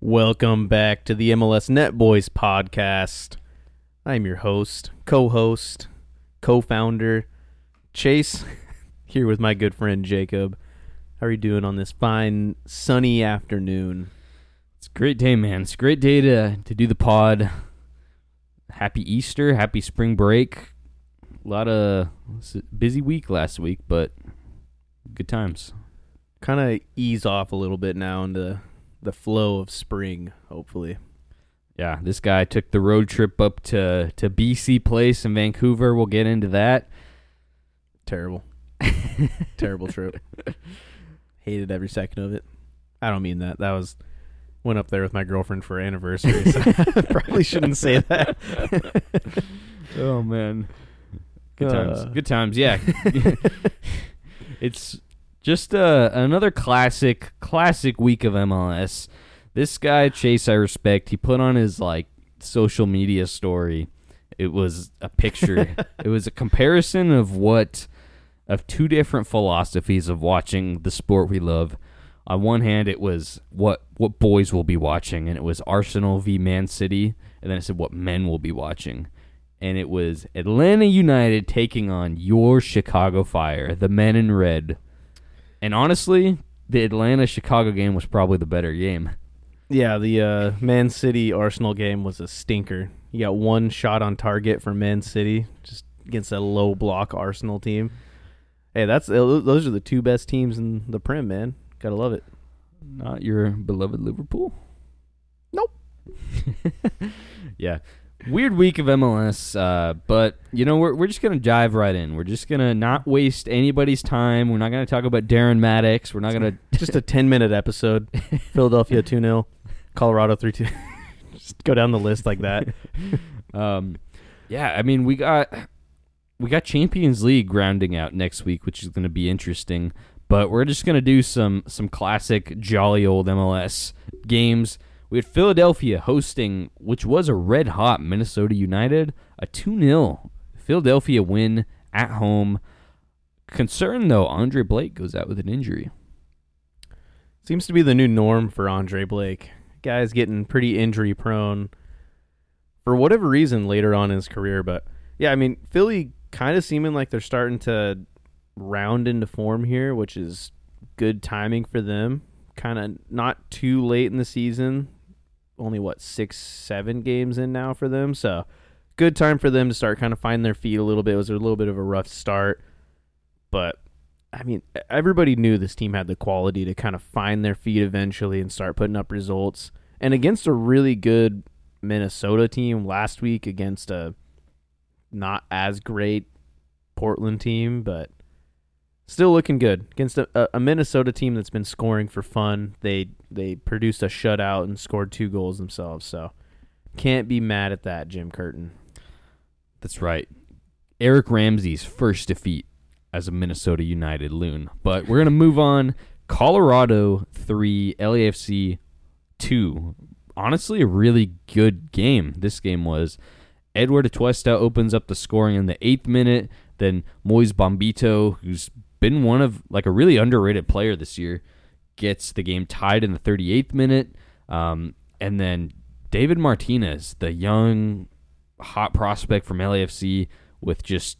Welcome back to the MLS Net Boys podcast. I'm your host, co-host, co-founder, Chase, here with my good friend Jacob. How are you doing on this fine, sunny afternoon? It's a great day, man. It's a great day to do the pod. Happy Easter, happy spring break. Busy week last week, but good times. Kind of ease off a little bit now into the flow of spring, hopefully. Yeah, this guy took the road trip up to BC Place in Vancouver. We'll get into that. Terrible. Terrible trip. Hated every second of it. I don't mean that. Went up there with my girlfriend for our anniversary, so I probably shouldn't say that. Oh, man. Good times. Good times, yeah. It's just another classic week of MLS. This guy, Chase, I respect. He put on his social media story. It was a picture. It was a comparison of two different philosophies of watching the sport we love. On one hand, it was what boys will be watching, and it was Arsenal v Man City, and then it said what men will be watching. And it was Atlanta United taking on your Chicago Fire, the men in red. And honestly, the Atlanta-Chicago game was probably the better game. Yeah, the Man City-Arsenal game was a stinker. You got one shot on target for Man City, just against a low-block Arsenal team. Hey, those are the two best teams in the Prem, man. Gotta love it. Not your beloved Liverpool? Nope. Yeah. Weird week of MLS, but, we're just going to dive right in. We're just going to not waste anybody's time. We're not going to talk about Darren Maddox. We're not going to... Just a 10-minute episode. Philadelphia 2-0. Colorado 3-2. Just go down the list like that. Yeah, I mean, we got Champions League rounding out next week, which is going to be interesting. But we're just going to do some classic jolly old MLS games. We had Philadelphia hosting, which was a red-hot Minnesota United, a 2-0 Philadelphia win at home. Concern, though, Andre Blake goes out with an injury. Seems to be the new norm for Andre Blake. Guy's getting pretty injury-prone for whatever reason later on in his career. But, yeah, I mean, Philly kind of seeming like they're starting to round into form here, which is good timing for them. Kind of not too late in the season. Only, 6-7 games in now for them. So, good time for them to start kind of finding their feet a little bit. It was a little bit of a rough start. But, I mean, everybody knew this team had the quality to kind of find their feet eventually and start putting up results. And against a really good Minnesota team last week against a not as great Portland team, but still looking good. Against a Minnesota team that's been scoring for fun. They produced a shutout and scored 2 goals themselves. So can't be mad at that, Jim Curtin. That's right. Eric Ramsey's first defeat as a Minnesota United Loon. But we're going to move on. Colorado 3, LAFC 2. Honestly, a really good game. This game was. Edward Atuesta opens up the scoring in the 8th minute. Then Moise Bombito, who's been one of a really underrated player this year, gets the game tied in the 38th minute. And then David Martinez, the young hot prospect from LAFC, with just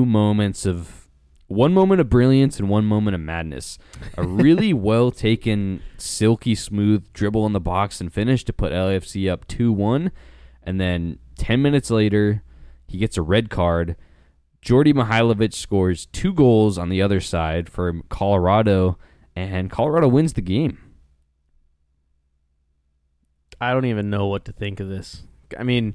one moment of brilliance and one moment of madness. A really well taken, silky smooth dribble in the box and finish to put LAFC up 2-1. And then 10 minutes later, he gets a red card. Jordi Mihailovic scores 2 goals on the other side for Colorado, and Colorado wins the game. I don't even know what to think of this. I mean,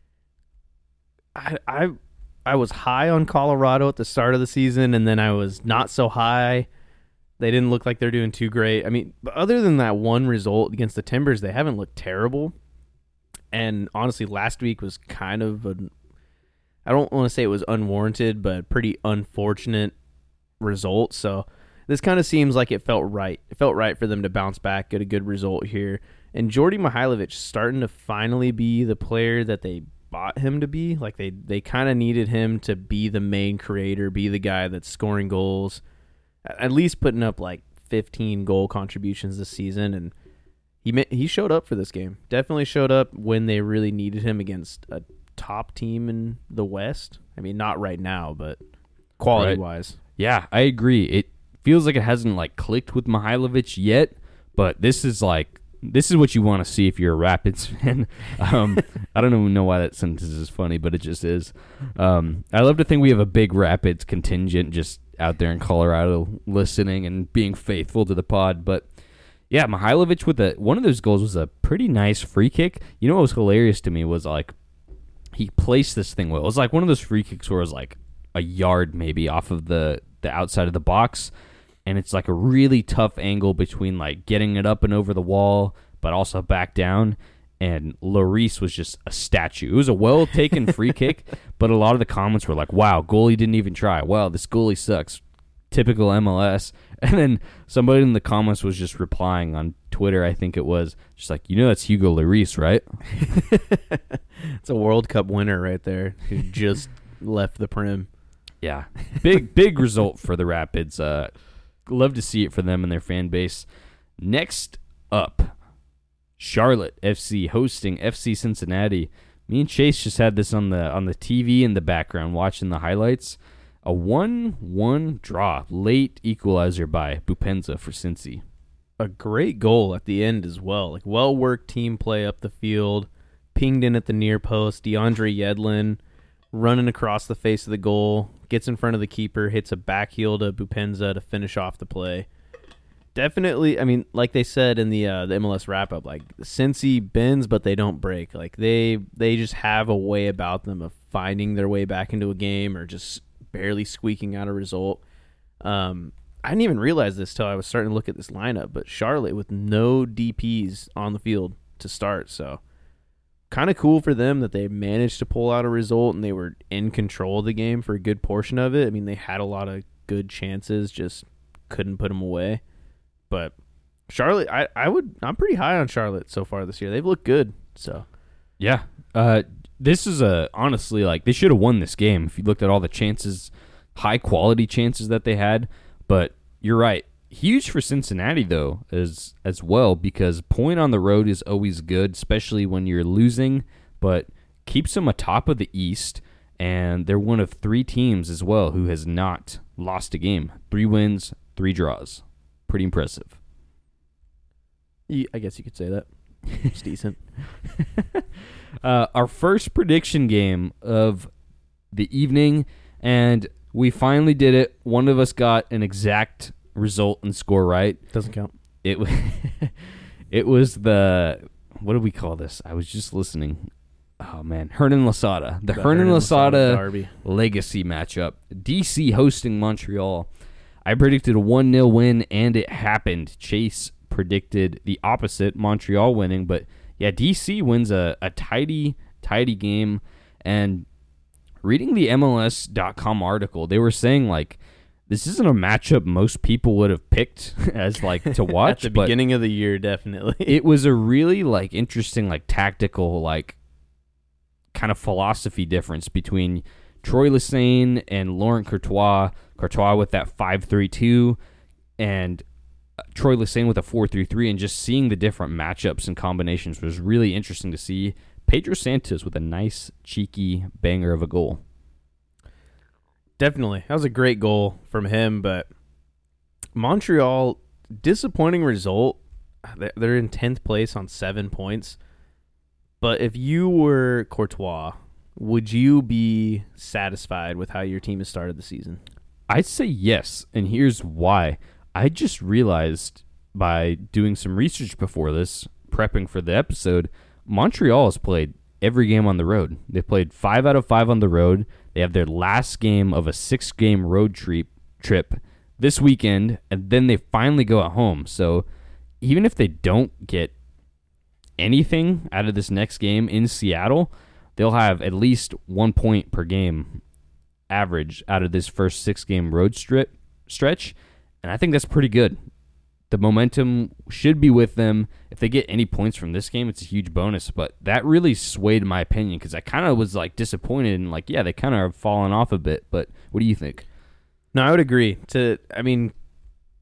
I was high on Colorado at the start of the season, and then I was not so high. They didn't look like they're doing too great. I mean, but other than that one result against the Timbers, they haven't looked terrible. And honestly, last week was kind of I don't want to say it was unwarranted, but pretty unfortunate result. So this kind of seems like it felt right. It felt right for them to bounce back, get a good result here. And Jordi Mihailovic starting to finally be the player that they bought him to be. Like they kind of needed him to be the main creator, be the guy that's scoring goals, at least putting up 15 goal contributions this season. And he showed up for this game. Definitely showed up when they really needed him against a top team in the West. I mean, not right now, but quality-wise. Yeah, I agree. It feels like it hasn't like clicked with Mihailovic yet, but this is what you want to see if you're a Rapids fan. I don't even know why that sentence is funny, but it just is. I love to think we have a big Rapids contingent just out there in Colorado listening and being faithful to the pod. But yeah, Mihailovic with one of those goals was a pretty nice free kick. You know what was hilarious to me was like he placed this thing well. It was like one of those free kicks where it was like a yard maybe off of the outside of the box. And it's like a really tough angle between like getting it up and over the wall, but also back down. And Lloris was just a statue. It was a well-taken free kick, but a lot of the comments were like, wow, goalie didn't even try. Wow, this goalie sucks. Typical MLS. And then somebody in the comments was just replying on Twitter, I think it was, just like, that's Hugo Lloris, right? It's a World Cup winner right there who just left the Prim. Yeah, big result for the Rapids. Love to see it for them and their fan base. Next up, Charlotte FC hosting FC Cincinnati. Me and Chase just had this on the TV in the background watching the highlights. A 1-1 draw, late equalizer by Bupenza for Cincy. A great goal at the end as well. Like well-worked team play up the field, pinged in at the near post. DeAndre Yedlin running across the face of the goal, gets in front of the keeper, hits a back heel to Bupenza to finish off the play. Definitely, I mean, like they said in the MLS wrap-up, like, Cincy bends, but they don't break. Like, they just have a way about them of finding their way back into a game or just barely squeaking out a result. I didn't even realize this till I was starting to look at this lineup, but Charlotte with no DPs on the field to start, so kind of cool for them that they managed to pull out a result and they were in control of the game for a good portion of it. I mean, they had a lot of good chances, just couldn't put them away. But Charlotte, I'm pretty high on Charlotte so far this year. They've looked good. So yeah, this is honestly, like, they should have won this game if you looked at all the chances, high quality chances that they had. But you're right. Huge for Cincinnati, though, as well, because point on the road is always good, especially when you're losing, but keeps them atop of the East, and they're one of 3 teams as well who has not lost a game. 3 wins, 3 draws. Pretty impressive. I guess you could say that. It's decent. Our first prediction game of the evening, and we finally did it. One of us got an exact result and score right. Doesn't count. It was the, what do we call this? I was just listening. Oh man, Hernan Losada. The Hernan Losada derby legacy matchup. DC hosting Montreal. I predicted a 1-0 win and it happened. Chase predicted the opposite, Montreal winning, but yeah, DC wins a tidy game. And reading the MLS.com article, they were saying like this isn't a matchup most people would have picked as like to watch at the beginning of the year. Definitely, it was a really like interesting, like tactical, like kind of philosophy difference between Troy Lesesne and Laurent Courtois. Courtois with that 5-3-2 and Troy Lesesne with a 4-3-3, and just seeing the different matchups and combinations was really interesting to see. Pedro Santos with a nice cheeky banger of a goal. Definitely. That was a great goal from him, but Montreal, disappointing result. They're in 10th place on 7 points. But if you were Courtois, would you be satisfied with how your team has started the season? I'd say yes, and here's why. I just realized by doing some research before this, prepping for the episode, Montreal has played every game on the road. They played 5 out of 5 on the road. They have their last game of a 6-game road trip this weekend, and then they finally go at home. So even if they don't get anything out of this next game in Seattle, they'll have at least 1 point per game average out of this first 6-game road stretch, and I think that's pretty good. The momentum should be with them. If they get any points from this game, it's a huge bonus, but that really swayed my opinion because I kind of was like disappointed and like, yeah, they kind of have fallen off a bit, but what do you think? No, I would agree.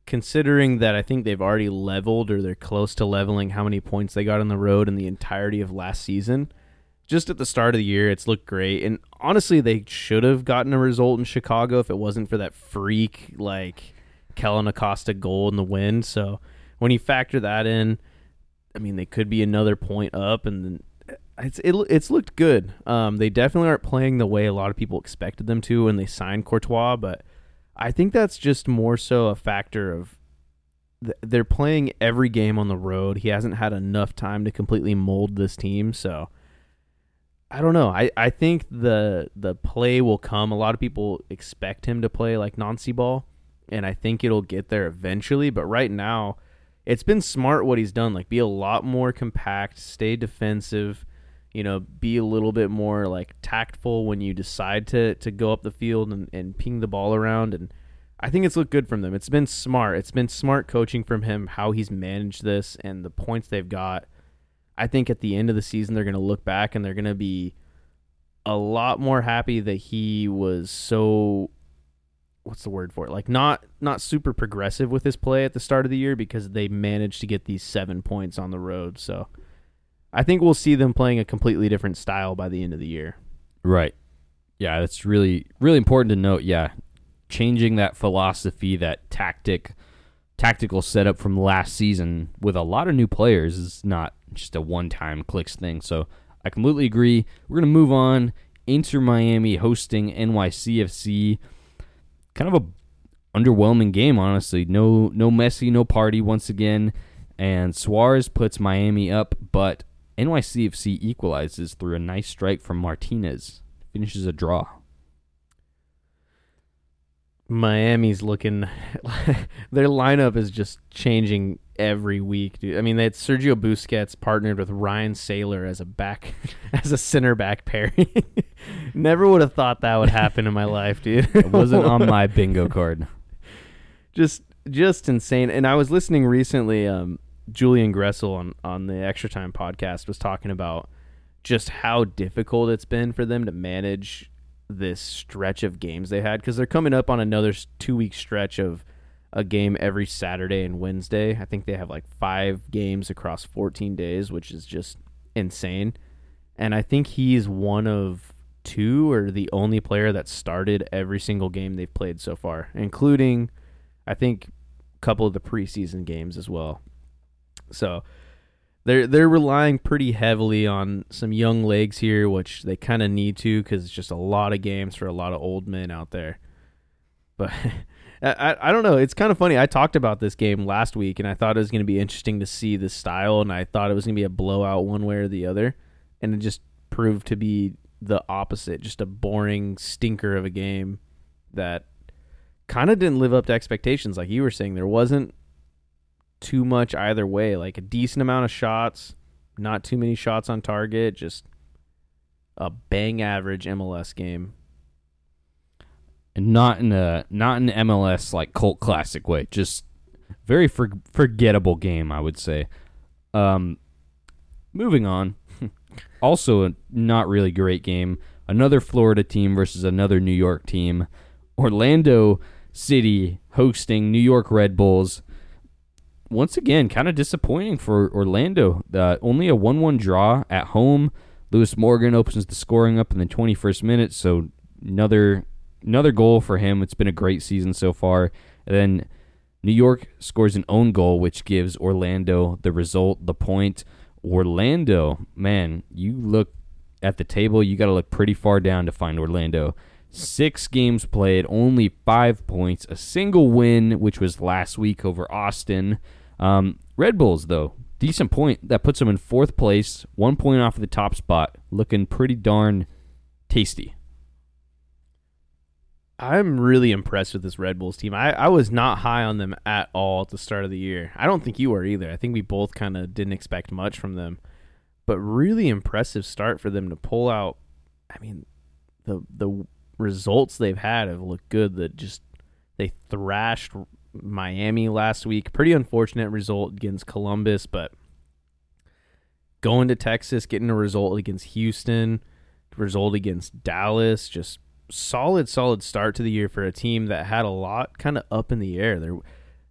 considering that I think they've already leveled or they're close to leveling how many points they got on the road in the entirety of last season. Just at the start of the year, it's looked great. And honestly, they should have gotten a result in Chicago if it wasn't for that freak, like, Kellen Acosta goal in the wind. So when you factor that in, I mean, they could be another point up, and it's looked good. They definitely aren't playing the way a lot of people expected them to when they signed Courtois, but I think that's just more so a factor of they're playing every game on the road. He hasn't had enough time to completely mold this team, so I don't know. I think the play will come. A lot of people expect him to play like Nancy ball, and I think it'll get there eventually, but right now it's been smart what he's done. Like, be a lot more compact, stay defensive, be a little bit more like tactful when you decide to go up the field and ping the ball around. And I think it's looked good from them. It's been smart. It's been smart coaching from him, how he's managed this and the points they've got. I think at the end of the season, they're going to look back and they're going to be a lot more happy that he was so, what's the word for it? Like, not super progressive with his play at the start of the year, because they managed to get these 7 points on the road. So I think we'll see them playing a completely different style by the end of the year. Right. Yeah, that's really, really important to note. Yeah, changing that philosophy, that tactical setup from last season with a lot of new players is not just a one-time clicks thing. So I completely agree. We're going to move on. Inter Miami hosting NYCFC. Kind of a underwhelming game, honestly. No Messi, no party once again. And Suarez puts Miami up, but NYCFC equalizes through a nice strike from Martinez. Finishes a draw. Miami's looking their lineup is just changing every week, dude. I mean, they had Sergio Busquets partnered with Ryan Saylor as a center back pairing. Never would have thought that would happen in my life, dude. It wasn't on my bingo card. Just insane. And I was listening recently, Julian Gressel on the Extra Time podcast was talking about just how difficult it's been for them to manage this stretch of games they had, because they're coming up on another 2-week stretch of a game every Saturday and Wednesday. I think they have like 5 games across 14 days, which is just insane. And I think he's one of 2 or the only player that started every single game they've played so far, including I think a couple of the preseason games as well. So they're relying pretty heavily on some young legs here, which they kind of need to, because it's just a lot of games for a lot of old men out there. But I don't know. It's kind of funny. I talked about this game last week, and I thought it was going to be interesting to see the style, and I thought it was going to be a blowout one way or the other, and it just proved to be the opposite, just a boring stinker of a game that kind of didn't live up to expectations. Like you were saying, there wasn't too much either way, like a decent amount of shots, not too many shots on target, just a bang average MLS game. And not in MLS like cult classic way, just very forgettable game, I would say. Moving on. Also a not really great game. Another Florida team versus another New York team. Orlando City hosting New York Red Bulls. Once again, kind of disappointing for Orlando. Only a 1-1 draw at home. Lewis Morgan opens the scoring up in the 21st minute, so another goal for him. It's been a great season so far. And then New York scores an own goal, which gives Orlando the result, the point. Orlando, man, you look at the table, you got to look pretty far down to find Orlando. 6 games played, only 5 points, a single win, which was last week over Austin. Red Bulls, though, decent point. That puts them in 4th place, 1 point off of the top spot, looking pretty darn tasty. I'm really impressed with this Red Bulls team. I was not high on them at all at the start of the year. I don't think you were either. I think we both kind of didn't expect much from them. But really impressive start for them to pull out. I mean, the results they've had have looked good. They thrashed Miami last week. Pretty unfortunate result against Columbus, but going to Texas, getting a result against Houston, result against Dallas, just solid start to the year for a team that had a lot kind of up in the air.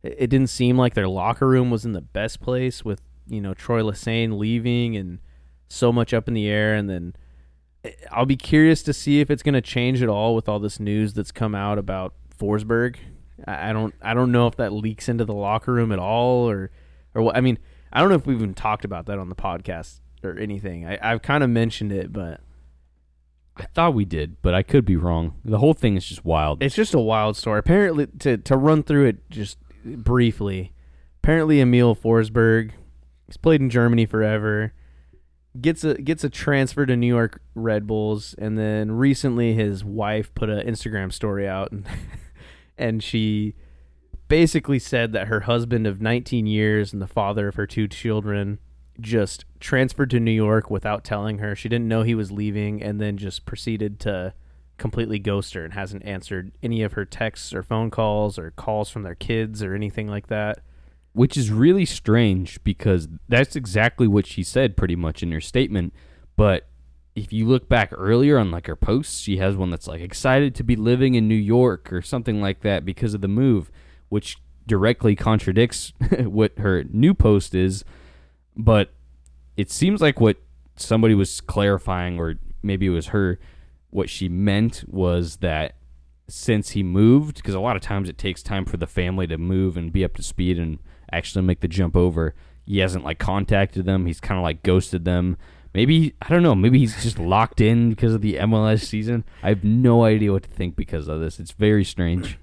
it didn't seem like their locker room was in the best place with, Troy Lesesne leaving and so much up in the air. And then I'll be curious to see if it's going to change at all with all this news that's come out about Forsberg. I don't know if that leaks into the locker room at all or what. I mean, I don't know if we've even talked about that on the podcast or anything. I've kind of mentioned it, but I thought we did, but I could be wrong. The whole thing is just wild. It's just a wild story. Apparently, to run through it just briefly, apparently Emil Forsberg, he's played in Germany forever, gets a transfer to New York Red Bulls, and then recently his wife put an Instagram story out, and she basically said that her husband of 19 years and the father of her 2 children just transferred to New York without telling her. She didn't know he was leaving, and then just proceeded to completely ghost her and hasn't answered any of her texts or phone calls or calls from their kids or anything like that. Which is really strange because that's exactly what she said pretty much in her statement. But if you look back earlier on like her posts, she has one that's like excited to be living in New York or something like that because of the move, which directly contradicts what her new post is. But it seems like what somebody was clarifying, or maybe it was her, what she meant was that since he moved, because a lot of times it takes time for the family to move and be up to speed and actually make the jump over, he hasn't like contacted them. He's kind of like ghosted them. Maybe, I don't know, maybe he's just locked in because of the MLS season. I have no idea what to think because of this. It's very strange.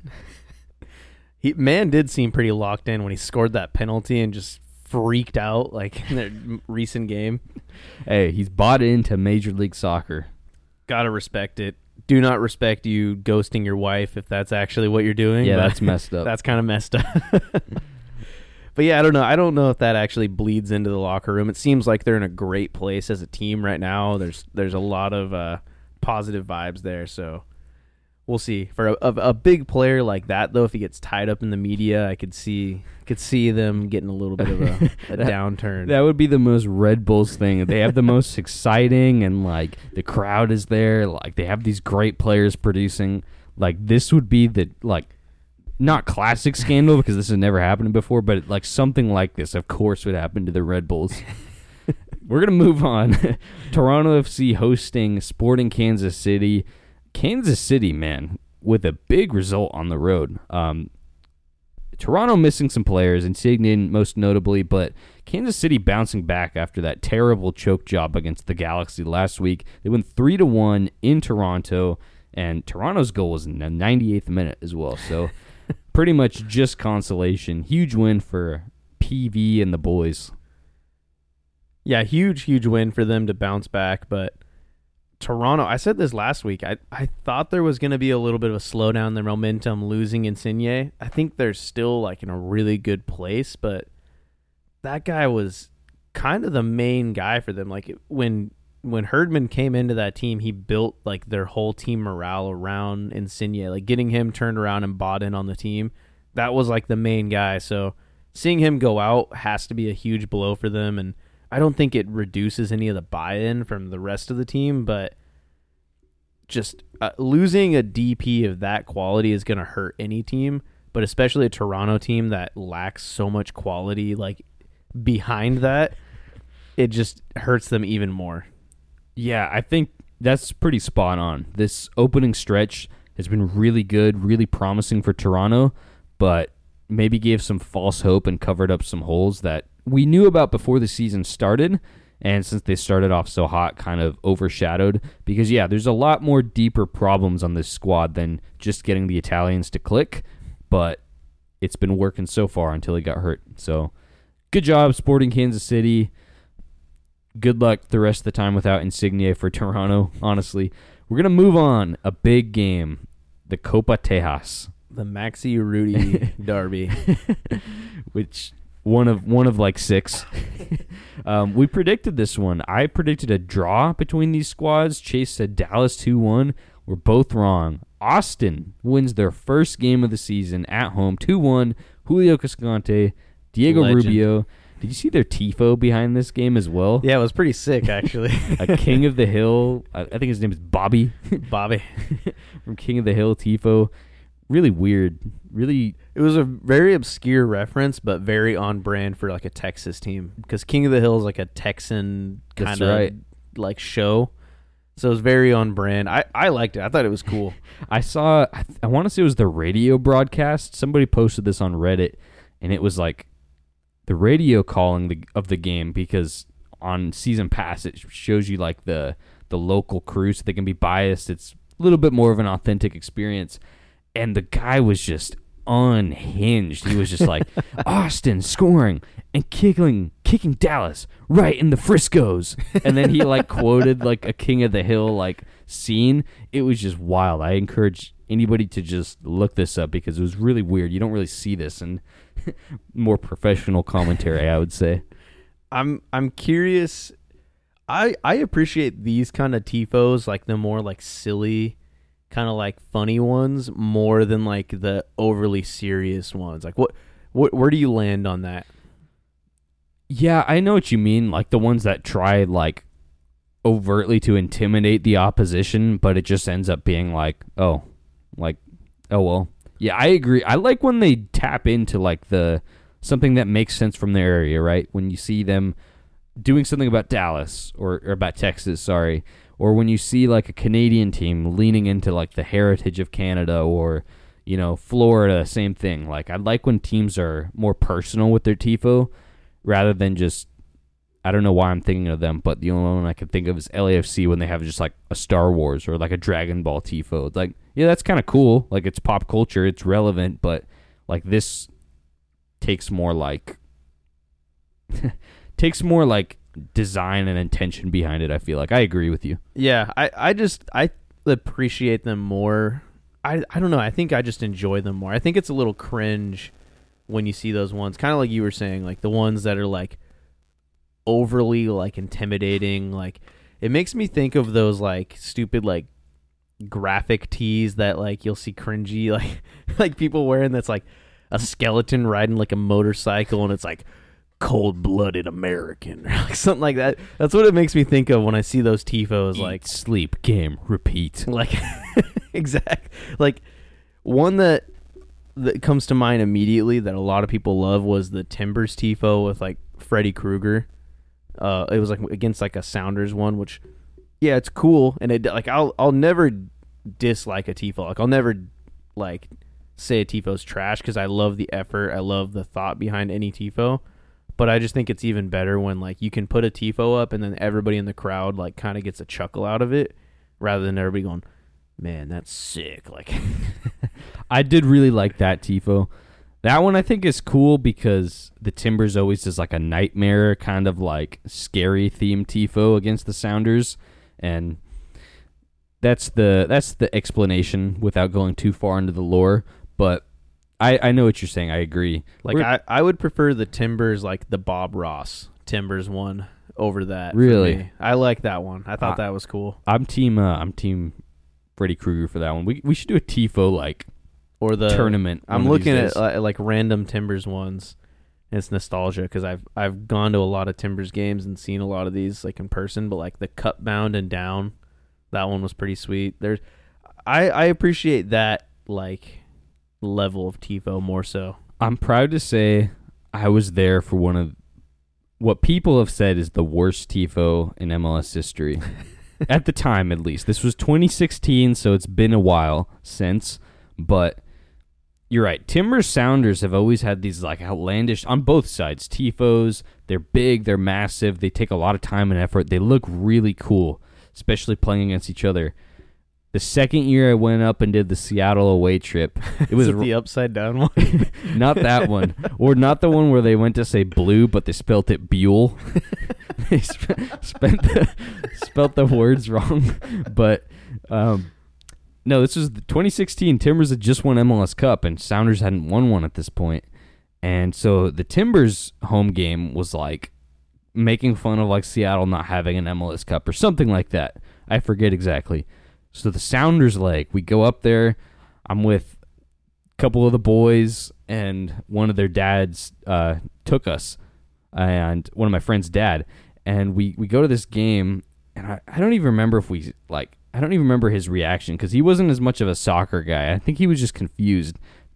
Man did seem pretty locked in when he scored that penalty and just freaked out like in their recent game. Hey, he's bought into Major League Soccer. Gotta respect it. Do not respect you ghosting your wife if that's actually what you're doing. Yeah, that's messed up. That's kind of messed up. But yeah, I don't know. I don't know if that actually bleeds into the locker room. It seems like they're in a great place as a team right now. There's a lot of positive vibes there, so we'll see. For a big player like that, though, if he gets tied up in the media, I could see them getting a little bit of a downturn. That would be the most Red Bulls thing. They have the most exciting, and like the crowd is there. Like they have these great players producing. Like this would be the not classic scandal because this has never happened before, but like something like this, of course, would happen to the Red Bulls. We're gonna move on. Toronto FC hosting Sporting Kansas City. Kansas City, man, with a big result on the road. Toronto missing some players, Insigne most notably, but Kansas City bouncing back after that terrible choke job against the Galaxy last week. They went 3-1 in Toronto, and Toronto's goal was in the 98th minute as well. So pretty much just consolation. Huge win for PV and the boys. Yeah, huge win for them to bounce back, but Toronto, I said this last week, I thought there was going to be a little bit of a slowdown in their momentum losing Insigne. I think they're still like in a really good place, but that guy was kind of the main guy for them. Like when Herdman came into that team, he built like their whole team morale around Insigne, like getting him turned around and bought in on the team. That was like the main guy. So seeing him go out has to be a huge blow for them, and I don't think it reduces any of the buy-in from the rest of the team, but just losing a DP of that quality is going to hurt any team, but especially a Toronto team that lacks so much quality like behind that, it just hurts them even more. Yeah, I think that's pretty spot on. This opening stretch has been really good, really promising for Toronto, but maybe gave some false hope and covered up some holes that we knew about before the season started, and since they started off so hot, kind of overshadowed. Because, yeah, there's a lot more deeper problems on this squad than just getting the Italians to click, but it's been working so far until he got hurt. So, good job, Sporting Kansas City. Good luck the rest of the time without Insigne for Toronto, honestly. We're going to move on. A big game, the Copa Tejas. The Maxi Rudy derby. Which... One of like 6. We predicted this one. I predicted a draw between these squads. Chase said Dallas 2-1. We're both wrong. Austin wins their first game of the season at home 2-1. Julio Cascante, Diego Legend. Rubio. Did you see their tifo behind this game as well? Yeah, it was pretty sick, actually. A King of the Hill. I think his name is Bobby. Bobby. From King of the Hill tifo. really weird. Really, It was a very obscure reference, but very on brand for like a Texas team because King of the Hill is like a Texan That's kind of right. like show. So it was very on brand. I liked it. I thought it was cool. I saw. I want to say it was the radio broadcast. Somebody posted this on Reddit, and it was like the radio calling of the game because on Season Pass it shows you like the local crew, so they can be biased. It's a little bit more of an authentic experience. And the guy was just unhinged. He was just like, Austin scoring and kicking Dallas right in the Friscoes. And then he like quoted like a King of the Hill like scene. It was just wild. I encourage anybody to just look this up because it was really weird. You don't really see this in more professional commentary, I would say. I'm curious. I appreciate these kind of tifos, like the more like silly, kind of like funny ones, more than like the overly serious ones. Like what where do you land on that? Yeah, I know what you mean. Like the ones that try like overtly to intimidate the opposition, but it just ends up being like, oh well. Yeah, I agree. I like when they tap into like the something that makes sense from their area, right? When you see them doing something about Dallas or about Texas, sorry, or when you see like a Canadian team leaning into like the heritage of Canada or, you know, Florida, same thing. Like I like when teams are more personal with their tifo rather than just, I don't know why I'm thinking of them, but the only one I can think of is LAFC when they have just like a Star Wars or like a Dragon Ball tifo. It's like, yeah, that's kind of cool. Like it's pop culture, it's relevant, but like this takes more like design and intention behind it. I feel like I agree with you. Yeah, I appreciate them more. I don't know. I think I just enjoy them more. I think it's a little cringe when you see those ones, kind of like you were saying, like the ones that are like overly like intimidating. Like it makes me think of those like stupid like graphic tees that like you'll see cringy like people wearing that's like a skeleton riding like a motorcycle and it's like cold-blooded American or like something like that. That's what it makes me think of when I see those tifos. Eat, like sleep, game, repeat. like exact. Like one that comes to mind immediately that a lot of people love was the Timbers tifo with like Freddy Krueger. It was like against like a Sounders one, which yeah, it's cool, and it like I'll never dislike a tifo. Like I'll never like say a tifo's trash because I love the effort, I love the thought behind any tifo. But I just think it's even better when like you can put a tifo up and then everybody in the crowd like kind of gets a chuckle out of it, rather than everybody going, "Man, that's sick!" Like, I did really like that tifo. That one I think is cool because the Timbers always does like a nightmare kind of like scary themed tifo against the Sounders, and that's the explanation without going too far into the lore. But I know what you're saying. I agree. like I would prefer the Timbers, like the Bob Ross Timbers one over that. Really? For me. I like that one. I thought that was cool. I'm team Freddy Krueger for that one. We should do a tifo like Or the tournament. I'm one of looking these at days. like random Timbers ones. And it's nostalgia because I've gone to a lot of Timbers games and seen a lot of these like in person. But like the Cup Bound and Down, that one was pretty sweet. I appreciate that like level of tifo more so. I'm proud to say I was there for one of what people have said is the worst tifo in MLS history. At the time, at least. This was 2016, so it's been a while since. But you're right. Timbers Sounders have always had these like outlandish, on both sides, tifos. They're big, they're massive, they take a lot of time and effort. They look really cool, especially playing against each other. The second year I went up and did the Seattle away trip, it was the upside down one. not that one, or not the one where they went to say blue, but they spelt it Buell. They spelt the words wrong. But no, this was the 2016. Timbers had just won MLS Cup, and Sounders hadn't won one at this point. And so the Timbers home game was like making fun of like Seattle not having an MLS Cup or something like that. I forget exactly. So the Sounders leg, we go up there. I'm with a couple of the boys, and one of their dads took us, and one of my friend's dad. And we go to this game, and I don't even remember I don't even remember his reaction because he wasn't as much of a soccer guy. I think he was just confused.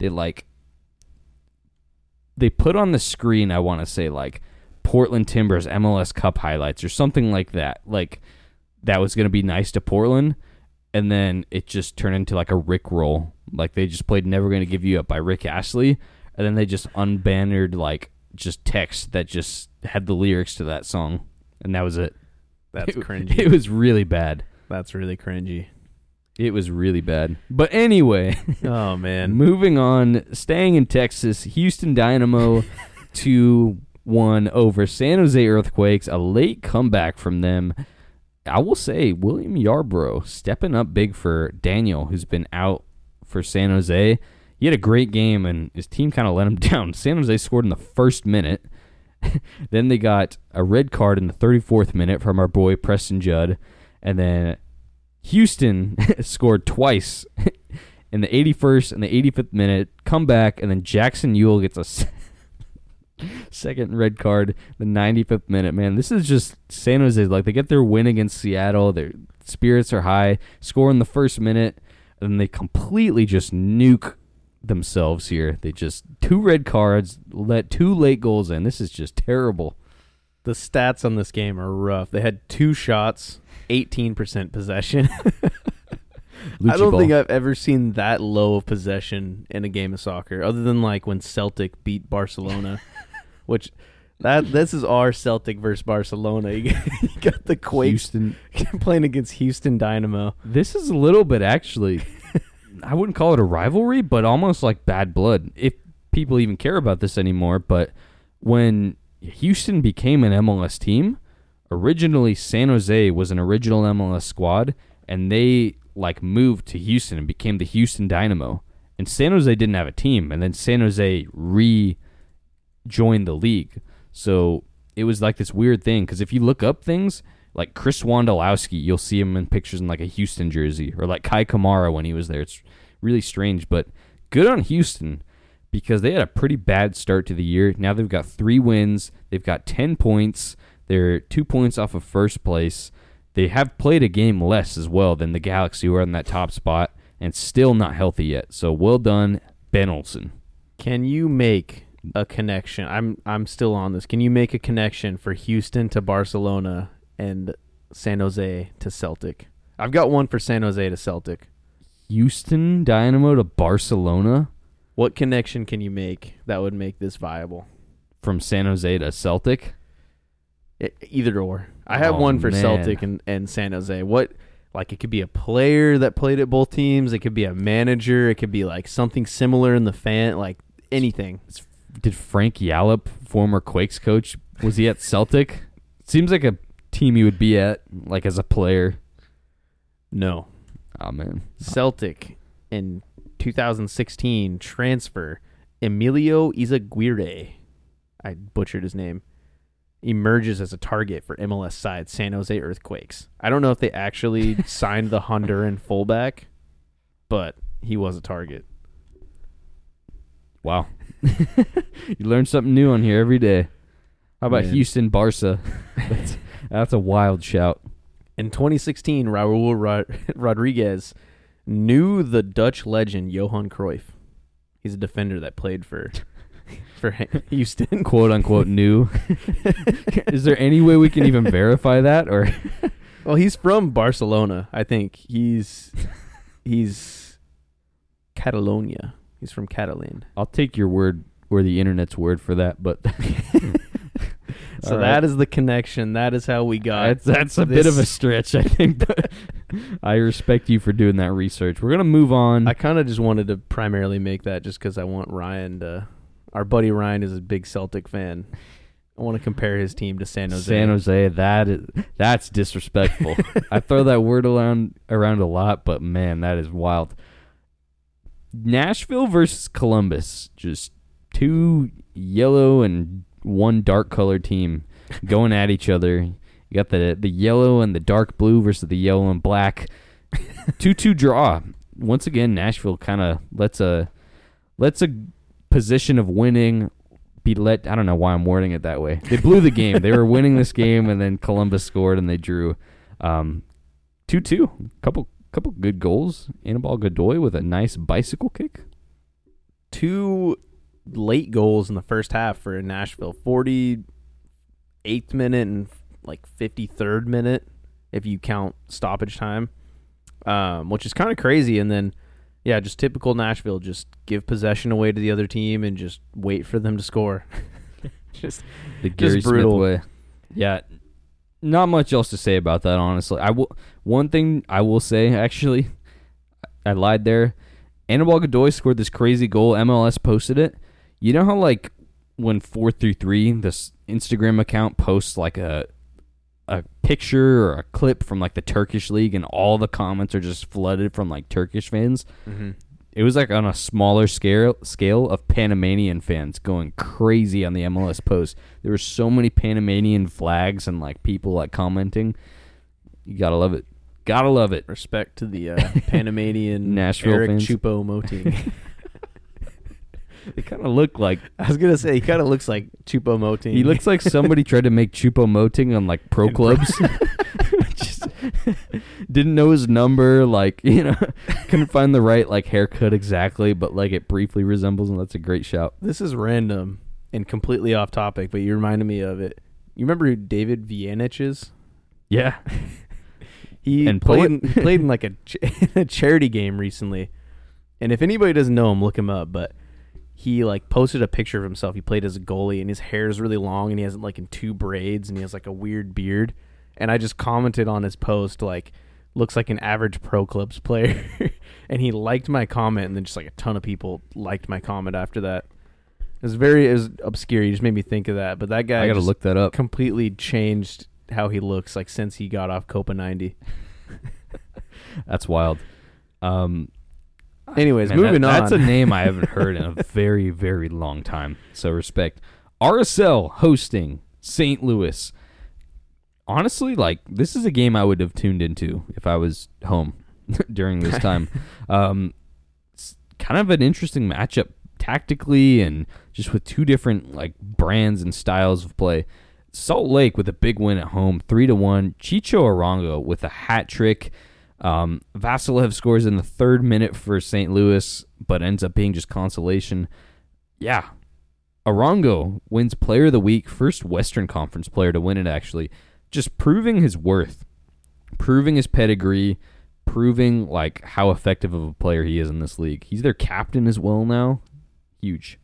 They put on the screen, I want to say, like, Portland Timbers MLS Cup highlights or something like that. Like, that was going to be nice to Portland, and then it just turned into, like, a Rickroll. Like, they just played Never Gonna Give You Up by Rick Astley, and then they just unbannered, like, just text that just had the lyrics to that song, and that was it. That's cringy. It was really bad. That's really cringy. It was really bad. But anyway. Oh, man. Moving on. Staying in Texas. Houston Dynamo 2-1 over San Jose Earthquakes. A late comeback from them. I will say, William Yarbrough stepping up big for Daniel, who's been out for San Jose. He had a great game, and his team kind of let him down. San Jose scored in the first minute. Then they got a red card in the 34th minute from our boy Preston Judd. And then Houston scored twice in the 81st and the 85th minute, comeback, and then Jackson Ewell gets a second red card the 95th minute. Man, this is just San Jose. Like, they get their win against Seattle. Their spirits are high. Score in the first minute, and then they completely just nuke themselves here. They just 2 red cards, let 2 late goals in. This is just terrible. The stats on this game are rough. They had 2 shots, 18% possession. I don't think I've ever seen that low of possession in a game of soccer, other than like when Celtic beat Barcelona, which this is our Celtic versus Barcelona. You got the Quakes playing against Houston Dynamo. This is a little bit, actually, I wouldn't call it a rivalry, but almost like bad blood, if people even care about this anymore. But when Houston became an MLS team, originally San Jose was an original MLS squad, and they moved to Houston and became the Houston Dynamo. And San Jose didn't have a team, and then San Jose rejoined the league. So it was like this weird thing, because if you look up things, like Chris Wondolowski, you'll see him in pictures in like a Houston jersey, or like Kai Kamara when he was there. It's really strange, but good on Houston, because they had a pretty bad start to the year. Now they've got 3 wins. They've got 10 points. They're 2 points off of first place. They have played a game less as well than the Galaxy, who are in that top spot, and still not healthy yet. So well done, Ben Olsen. Can you make a connection? I'm still on this. Can you make a connection for Houston to Barcelona and San Jose to Celtic? I've got one for San Jose to Celtic. Houston Dynamo to Barcelona? What connection can you make that would make this viable? From San Jose to Celtic? Either or. I have one for Celtic and San Jose. What, like, it could be a player that played at both teams. It could be a manager. It could be like something similar in the fan, like anything. Did Frank Yallop, former Quakes coach, was he at Celtic? Seems like a team he would be at, like, as a player. No. Oh, man. Celtic in 2016 transfer Emilio Izaguirre. I butchered his name. Emerges as a target for MLS side San Jose Earthquakes. I don't know if they actually signed the Honduran fullback, but he was a target. Wow. You learn something new on here every day. How about Houston Barca? That's a wild shout. In 2016, Raul Rodriguez knew the Dutch legend Johan Cruyff. He's a defender that played for Houston. Quote unquote new. Is there any way we can even verify that? Or well, he's from Barcelona. I think he's Catalonia. He's from Catalan. I'll take your word or the internet's word for that, but so that is the connection. That is how we got. That's a bit of a stretch, I think, but I respect you for doing that research. We're gonna move on. I kind of just wanted to primarily make that just because I want Ryan to. Our buddy Ryan is a big Celtic fan. I want to compare his team to San Jose. San Jose, that's disrespectful. I throw that word around a lot, but man, that is wild. Nashville versus Columbus, just 2 yellow and 1 dark colored team going at each other. You got the yellow and the dark blue versus the yellow and black. 2-2 draw. Once again, Nashville kind of lets a position of winning be let. I don't know why I'm wording it that way. They blew the game. They were winning this game, and then Columbus scored and they drew. 2-2. Couple good goals. Anibal Godoy with a nice bicycle kick. 2 late goals in the first half for Nashville. 48th minute and like 53rd minute if you count stoppage time, which is kind of crazy. And then, yeah, just typical Nashville. Just give possession away to the other team and just wait for them to score. just the Gary Smith way. Yeah, not much else to say about that, honestly. One thing I will say, actually, I lied there. Anibal Godoy scored this crazy goal. MLS posted it. You know how, like, when 433, this Instagram account posts, like, a picture or a clip from, like, the Turkish league, and all the comments are just flooded from, like, Turkish fans? Mm-hmm. It was, like, on a smaller scale of Panamanian fans going crazy on the MLS post. There were so many Panamanian flags and, like, people, like, commenting. You gotta love it. Gotta love it. Respect to the Panamanian Nashville Eric fans. Choupo-Moting. They kind of look like... I was going to say, he kind of looks like Choupo-Moting. He looks like somebody tried to make Choupo-Moting on, like, pro clubs. Just didn't know his number, like, you know, couldn't find the right, like, haircut exactly, but, like, it briefly resembles him. That's a great shout. This is random and completely off topic, but you reminded me of it. You remember who David Vianich is? Yeah. He played in like a charity game recently, and if anybody doesn't know him, look him up. But he like posted a picture of himself. He played as a goalie, and his hair is really long, and he has it like in 2 braids, and he has like a weird beard. And I just commented on his post like, looks like an average pro clubs player, and he liked my comment, and then just like a ton of people liked my comment after that. It was obscure. He just made me think of that. But that guy, I gotta look that up. Completely changed how he looks like since he got off Copa 90. That's wild. Anyways, moving on. That's a name I haven't heard in a very, very long time. So respect. RSL hosting St. Louis. Honestly, like, this is a game I would have tuned into if I was home during this time. It's kind of an interesting matchup tactically and just with 2 different like brands and styles of play. Salt Lake with a big win at home, 3-1. Chicho Arango with a hat trick. Vasilev scores in the 3rd minute for St. Louis, but ends up being just consolation. Yeah. Arango wins Player of the Week, first Western Conference player to win it, actually. Just proving his worth, proving his pedigree, proving like how effective of a player he is in this league. He's their captain as well now. Huge.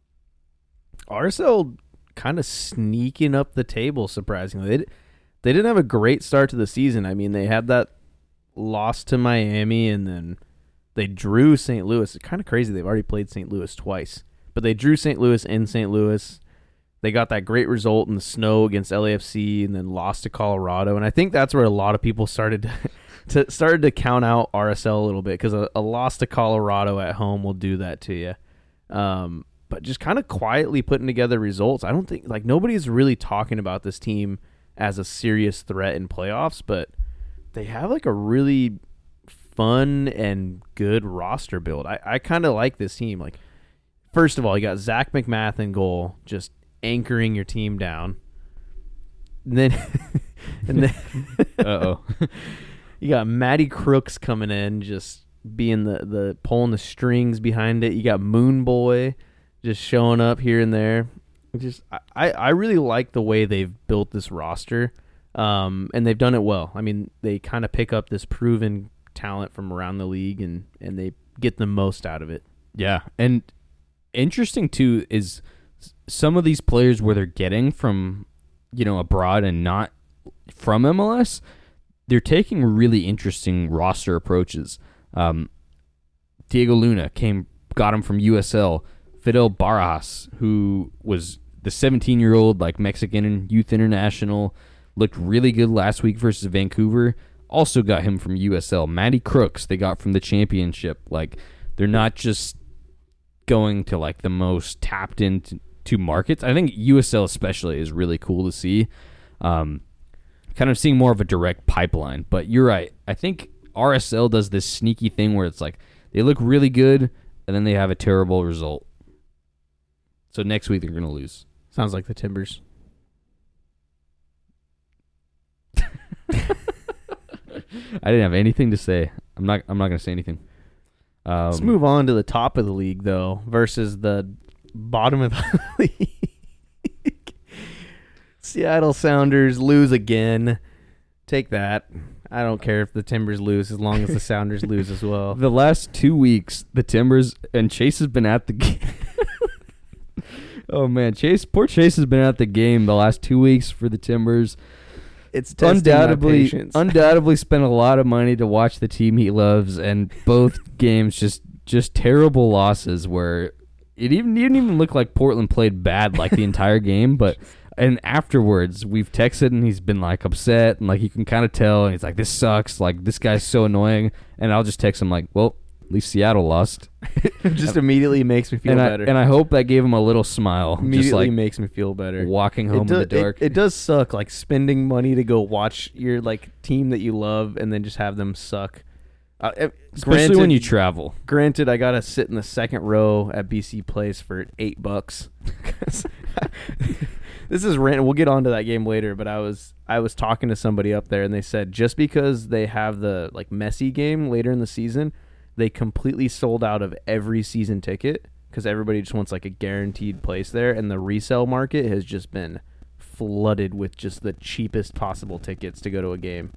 RSL kind of sneaking up the table, surprisingly. They didn't have a great start to the season. I mean, they had that loss to Miami, and then they drew St. Louis. It's kind of crazy. They've already played St. Louis twice. But they drew St. Louis in St. Louis. They got that great result in the snow against LAFC and then lost to Colorado. And I think that's where a lot of people started to count out RSL a little bit, because a loss to Colorado at home will do that to you. But just kind of quietly putting together results. I don't think, like, nobody's really talking about this team as a serious threat in playoffs, but they have like a really fun and good roster build. I kind of like this team. Like, first of all, you got Zach McMath in goal, just anchoring your team down. And then you got Matty Crooks coming in, just being the pulling the strings behind it. You got Moon Boy just showing up here and there. Just I really like the way they've built this roster, and they've done it well. I mean, they kind of pick up this proven talent from around the league, and they get the most out of it. Yeah, and interesting too is some of these players where they're getting from, you know, abroad and not from MLS, they're taking really interesting roster approaches. Diego Luna got him from USL. Fidel Barajas, who was the 17-year-old like Mexican youth international, looked really good last week versus Vancouver. Also got him from USL. Matty Crooks, they got from the championship. Like, they're not just going to like the most tapped into markets. I think USL especially is really cool to see. Kind of seeing more of a direct pipeline. But you're right. I think RSL does this sneaky thing where it's like they look really good and then they have a terrible result. So next week they're going to lose. Sounds like the Timbers. I didn't have anything to say. I'm not going to say anything. Let's move on to the top of the league, though, versus the bottom of the league. Seattle Sounders lose again. Take that. I don't care if the Timbers lose as long as the Sounders lose as well. The last 2 weeks, the Timbers and Chase has been at the game. Oh man, poor Chase has been at the game the last 2 weeks for the Timbers. It's undoubtedly spent a lot of money to watch the team he loves, and both games just terrible losses where it didn't even look like Portland played bad like the entire game, but. And afterwards, we've texted, and he's been, like, upset, and, like, you can kind of tell, and he's like, this sucks, like, this guy's so annoying, and I'll just text him, like, well, at least Seattle lost. Just immediately makes me feel better. And I hope that gave him a little smile. Immediately just, like, makes me feel better. Walking home in the dark. It does suck, like, spending money to go watch your, like, team that you love, and then just have them suck. Especially when you travel. Granted, I got to sit in the second row at BC Place for $8. This is random. We'll get onto that game later, but I was talking to somebody up there, and they said just because they have the like Messi game later in the season, they completely sold out of every season ticket because everybody just wants like a guaranteed place there, and the resale market has just been flooded with just the cheapest possible tickets to go to a game,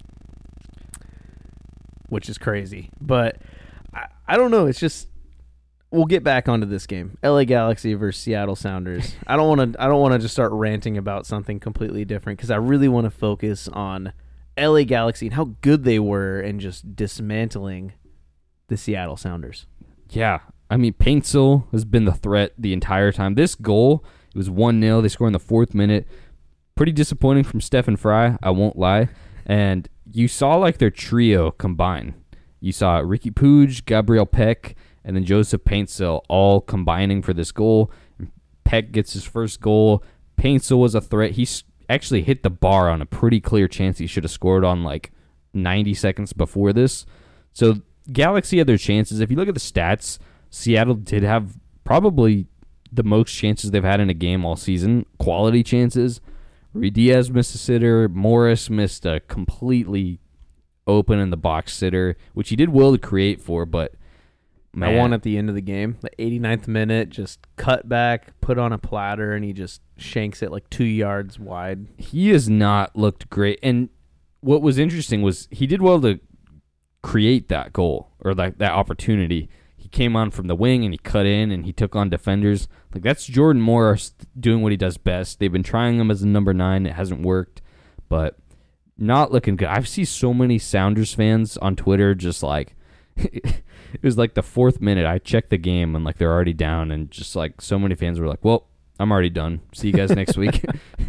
which is crazy. But I don't know. It's just. We'll get back onto this game. LA Galaxy versus Seattle Sounders. I don't want to just start ranting about something completely different because I really want to focus on LA Galaxy and how good they were and just dismantling the Seattle Sounders. Yeah. I mean, Paintsel has been the threat the entire time. This goal, it was 1-0. They scored in the 4th minute. Pretty disappointing from Stephen Fry, I won't lie. And you saw like their trio combine. You saw Ricky Puig, Gabriel Peck, and then Joseph Paintsel all combining for this goal. Peck gets his first goal. Paintsel was a threat. He actually hit the bar on a pretty clear chance he should have scored on like 90 seconds before this. So Galaxy had their chances. If you look at the stats, Seattle did have probably the most chances they've had in a game all season. Quality chances. Rui Diaz missed a sitter. Morris missed a completely open in the box sitter, which he did well to create for, but man. I won at the end of the game. The 89th minute, just cut back, put on a platter, and he just shanks it like 2 yards wide. He has not looked great. And what was interesting was he did well to create that goal or that opportunity. He came on from the wing and he cut in and he took on defenders. Like that's Jordan Morris doing what he does best. They've been trying him as a number 9. It hasn't worked, but not looking good. I've seen so many Sounders fans on Twitter just like it was like the 4th minute. I checked the game and like they're already down, and just like so many fans were like, "Well, I'm already done. See you guys next week."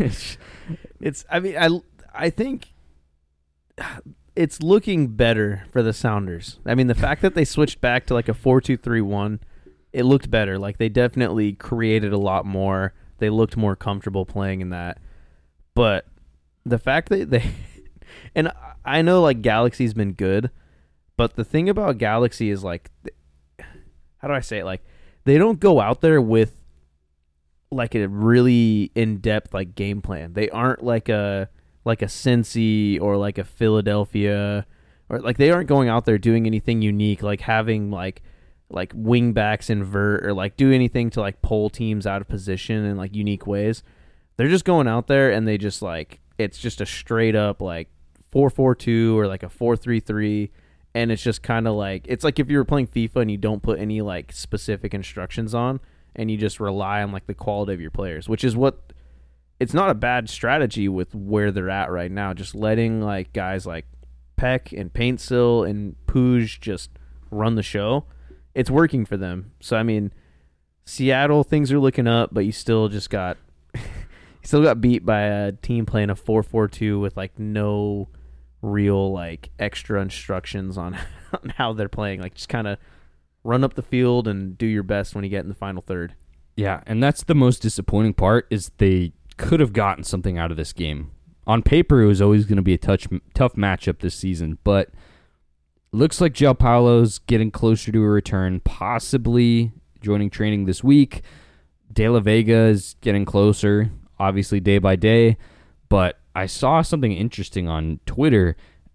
I think it's looking better for the Sounders. I mean, the fact that they switched back to like a 4-2-3-1, it looked better. Like they definitely created a lot more. They looked more comfortable playing in that. But the fact that they and I know like Galaxy's been good. But the thing about Galaxy is, like, how do I say it? Like, they don't go out there with, like, a really in-depth, like, game plan. They aren't like a Cincy or, like, a Philadelphia. Or, like, they aren't going out there doing anything unique, like having, like wing backs invert or, like, do anything to, like, pull teams out of position in, like, unique ways. They're just going out there and they just, like, it's just a straight-up, like, 4-4-2 or, like, a 4-3-3. And it's just kind of like, it's like if you were playing FIFA and you don't put any like specific instructions on and you just rely on like the quality of your players, which is what, it's not a bad strategy with where they're at right now. Just letting like guys like Peck and Paintsel and Puig just run the show. It's working for them. So, I mean, Seattle, things are looking up, but you still just got, beat by a team playing a 4-4-2 with like no real like extra instructions on how they're playing. Like just kind of run up the field and do your best when you get in the final third. Yeah, and that's the most disappointing part is they could have gotten something out of this game. On paper, it was always going to be a tough matchup this season, but looks like João Paulo's getting closer to a return, possibly joining training this week. De La Vega is getting closer, obviously day by day, but I saw something interesting on Twitter,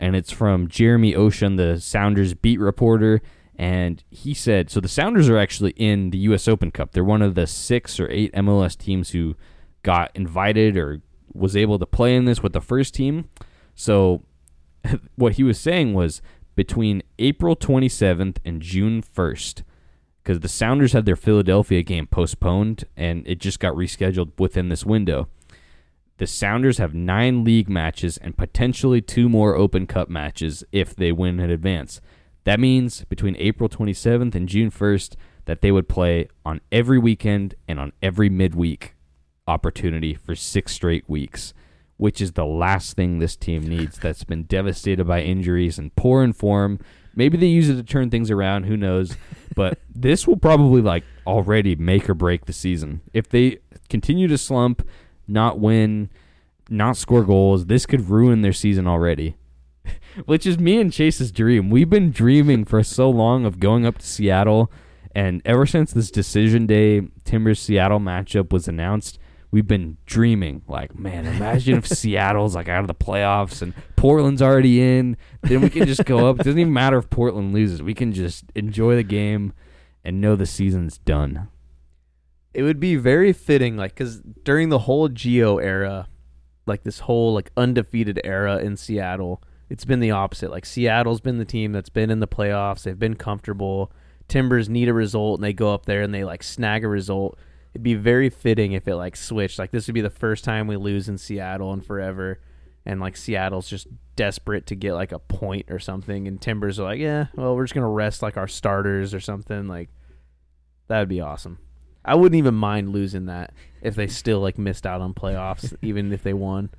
and it's from Jeremy Ocean, the Sounders beat reporter. And he said, so the Sounders are actually in the U.S. Open Cup. They're one of the 6 or 8 MLS teams who got invited or was able to play in this with the first team. So what he was saying was between April 27th and June 1st, because the Sounders had their Philadelphia game postponed and it just got rescheduled within this window. The Sounders have 9 league matches and potentially 2 more Open Cup matches if they win in advance. That means between April 27th and June 1st that they would play on every weekend and on every midweek opportunity for 6 straight weeks, which is the last thing this team needs that's been devastated by injuries and poor in form. Maybe they use it to turn things around, who knows? But this will probably already make or break the season. If they continue to slump, not win, not score goals, this could ruin their season already. Which is me and Chase's dream. We've been dreaming for so long of going up to Seattle, and ever since this decision day Timbers-Seattle matchup was announced, we've been dreaming, man, imagine if Seattle's out of the playoffs and Portland's already in. Then we can just go up. It doesn't even matter if Portland loses. We can just enjoy the game and know the season's done. It would be very fitting, because during the whole Gio era, this whole undefeated era in Seattle, it's been the opposite. Seattle's been the team that's been in the playoffs. They've been comfortable. Timbers need a result, and they go up there and they snag a result. It'd be very fitting if it switched. This would be the first time we lose in Seattle in forever, and Seattle's just desperate to get a point or something, and Timbers are yeah, well, we're just gonna rest our starters or something. That would be awesome. I wouldn't even mind losing that if they still missed out on playoffs, even if they won.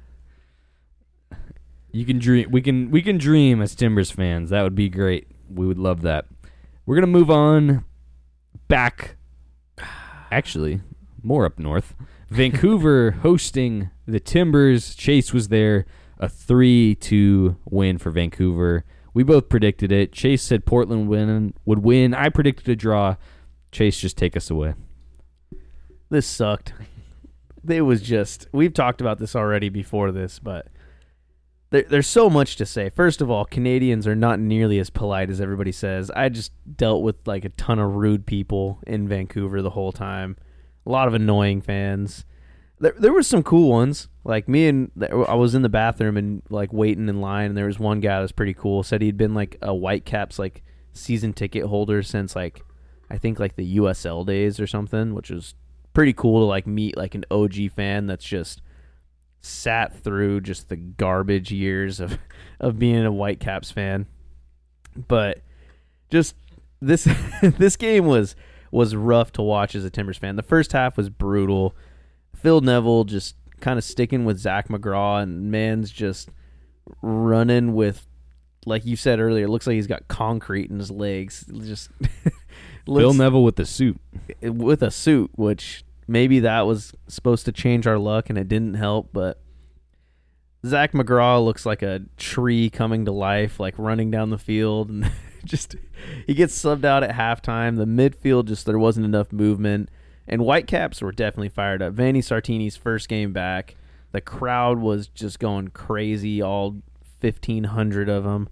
You can dream. We can dream as Timbers fans. That would be great. We would love that. We're gonna move on back. Actually, more up north. Vancouver hosting the Timbers. Chase was there. A 3-2 win for Vancouver. We both predicted it. Chase said Portland would win. I predicted a draw. Chase, just take us away. This sucked. It was just... We've talked about this already before this, but... There's so much to say. First of all, Canadians are not nearly as polite as everybody says. I just dealt with a ton of rude people in Vancouver the whole time. A lot of annoying fans. There were some cool ones. I was in the bathroom and waiting in line, and there was one guy that was pretty cool. Said he'd been a Whitecaps season ticket holder since I think the USL days or something, which was pretty cool to meet an OG fan that's just sat through just the garbage years of being a Whitecaps fan. But just this this game was rough to watch as a Timbers fan. The first half was brutal. Phil Neville just kind of sticking with Zach McGraw, and man's just running with, like you said earlier, it looks like he's got concrete in his legs. Just Phil Neville with the suit. With a suit, which maybe that was supposed to change our luck, and it didn't help, but Zach McGraw looks like a tree coming to life, running down the field, and just he gets subbed out at halftime. The midfield, there wasn't enough movement, and Whitecaps were definitely fired up. Vanni Sartini's first game back, the crowd was just going crazy, all 1,500 of them,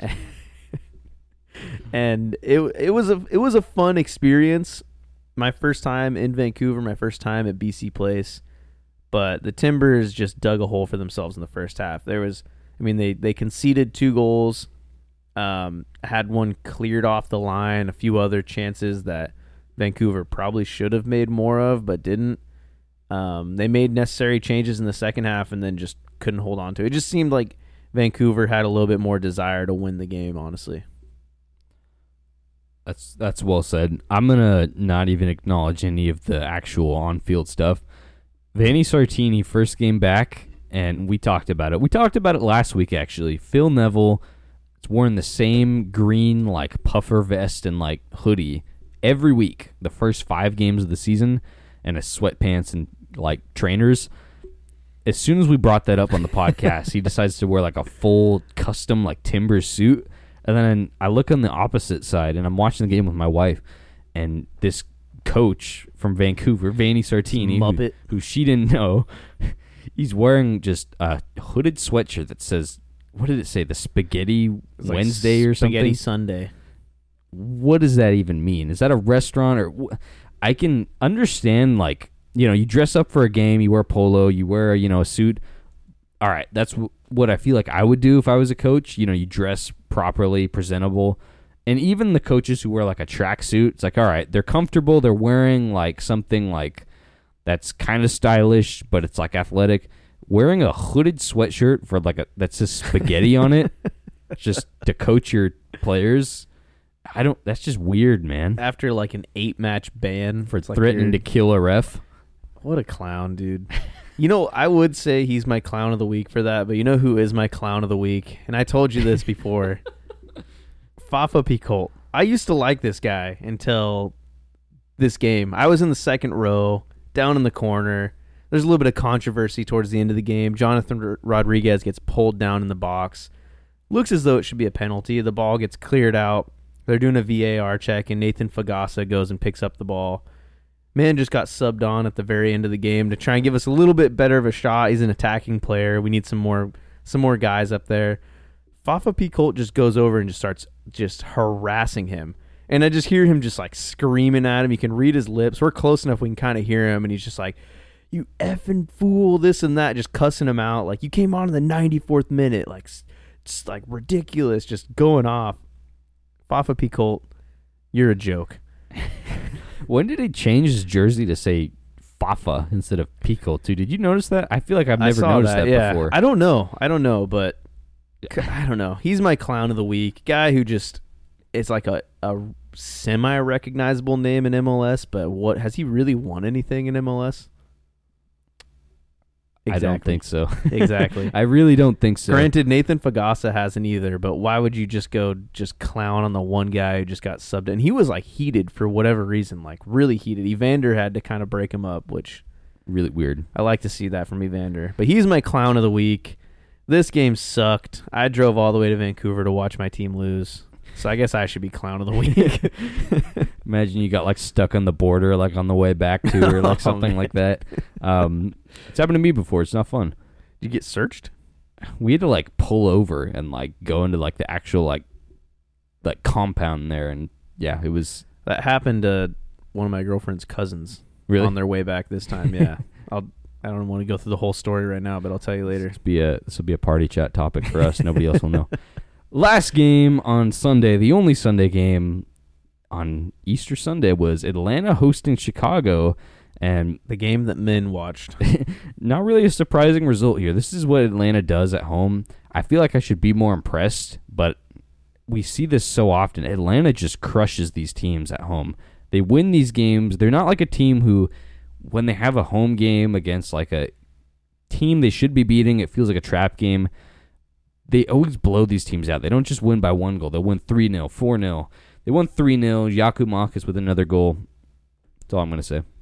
and it was a fun experience. My first time in Vancouver, my first time at BC Place, but the Timbers just dug a hole for themselves in the first half. They conceded 2 goals, had one cleared off the line, a few other chances that Vancouver probably should have made more of, but didn't. They made necessary changes in the second half and then just couldn't hold on to it. It just seemed like Vancouver had a little bit more desire to win the game, honestly. That's well said. I'm going to not even acknowledge any of the actual on-field stuff. Vanni Sartini, first game back, and we talked about it. We talked about it last week, actually. Phil Neville is wearing the same green, puffer vest and, hoodie every week, the first 5 games of the season, and his sweatpants and, trainers. As soon as we brought that up on the podcast, he decides to wear, a full custom, Timbers suit. And then I look on the opposite side, and I'm watching the game with my wife, and this coach from Vancouver, Vanni Sartini, who she didn't know, he's wearing just a hooded sweatshirt that says what did it say? The Spaghetti It's like Wednesday or something? Spaghetti Sunday. What does that even mean? Is that a restaurant or I can understand like, you dress up for a game, you wear polo, you wear, a suit. All right, that's what I feel like I would do if I was a coach. You dress properly, presentable. And even the coaches who wear like a tracksuit, it's like, all right, they're comfortable, they're wearing like something like that's kind of stylish, but it's like athletic. Wearing a hooded sweatshirt for like that says spaghetti on it, just to coach your players. That's just weird, man. After like an 8-match ban For threatening to kill a ref. What a clown, dude. I would say he's my clown of the week for that, but you know who is my clown of the week? And I told you this before. Fafa Picoult. I used to like this guy until this game. I was in the second row, down in the corner. There's a little bit of controversy towards the end of the game. Jonathan Rodriguez gets pulled down in the box. Looks as though it should be a penalty. The ball gets cleared out. They're doing a VAR check, and Nathan Fagasa goes and picks up the ball. Man just got subbed on at the very end of the game to try and give us a little bit better of a shot. He's an attacking player. We need some more guys up there. Fafa Picoult just goes over and just starts just harassing him. And I just hear him just like screaming at him. You can read his lips. We're close enough we can kind of hear him, and he's just like, "You effing fool," this and that, just cussing him out. Like, you came on in the 94th minute. Like, it's like ridiculous, just going off. Fafa Picoult, you're a joke. When did he change his jersey to say Fafa instead of Picoult, too? Did you notice that? I feel like I've never noticed that before. I don't know, but I don't know. He's my clown of the week. Guy who just is like a semi-recognizable name in MLS, but what has he really won anything in MLS? Exactly. I don't think so. Exactly. I really don't think so. Granted, Nathan Fagasa hasn't either, but why would you just go clown on the one guy who just got subbed? And he was like heated for whatever reason, like really heated. Evander had to kind of break him up, which really weird. I like to see that from Evander. But he's my clown of the week. This game sucked. I drove all the way to Vancouver to watch my team lose. So I guess I should be clown of the week. Imagine you got like stuck on the border like on the way back to or like something like that. It's happened to me before. It's not fun. Did you get searched? We had to like pull over and like go into like the actual like compound there, and yeah, it was that happened to one of my girlfriend's cousins. Really? On their way back this time. Yeah. I don't want to go through the whole story right now, but I'll tell you later. This will be a party chat topic for us. Nobody else will know. Last game on Sunday, the only Sunday game on Easter Sunday, was Atlanta hosting Chicago, and the game that men watched. Not really a surprising result here. This is what Atlanta does at home. I feel like I should be more impressed, but we see this so often. Atlanta just crushes these teams at home. They win these games. They're not like a team who, when they have a home game against like a team they should be beating, it feels like a trap game. They always blow these teams out. They don't just win by one goal. They'll win 3-0, 4-0. They won 3-0. Jakub Marcus with another goal. That's all I'm going to say.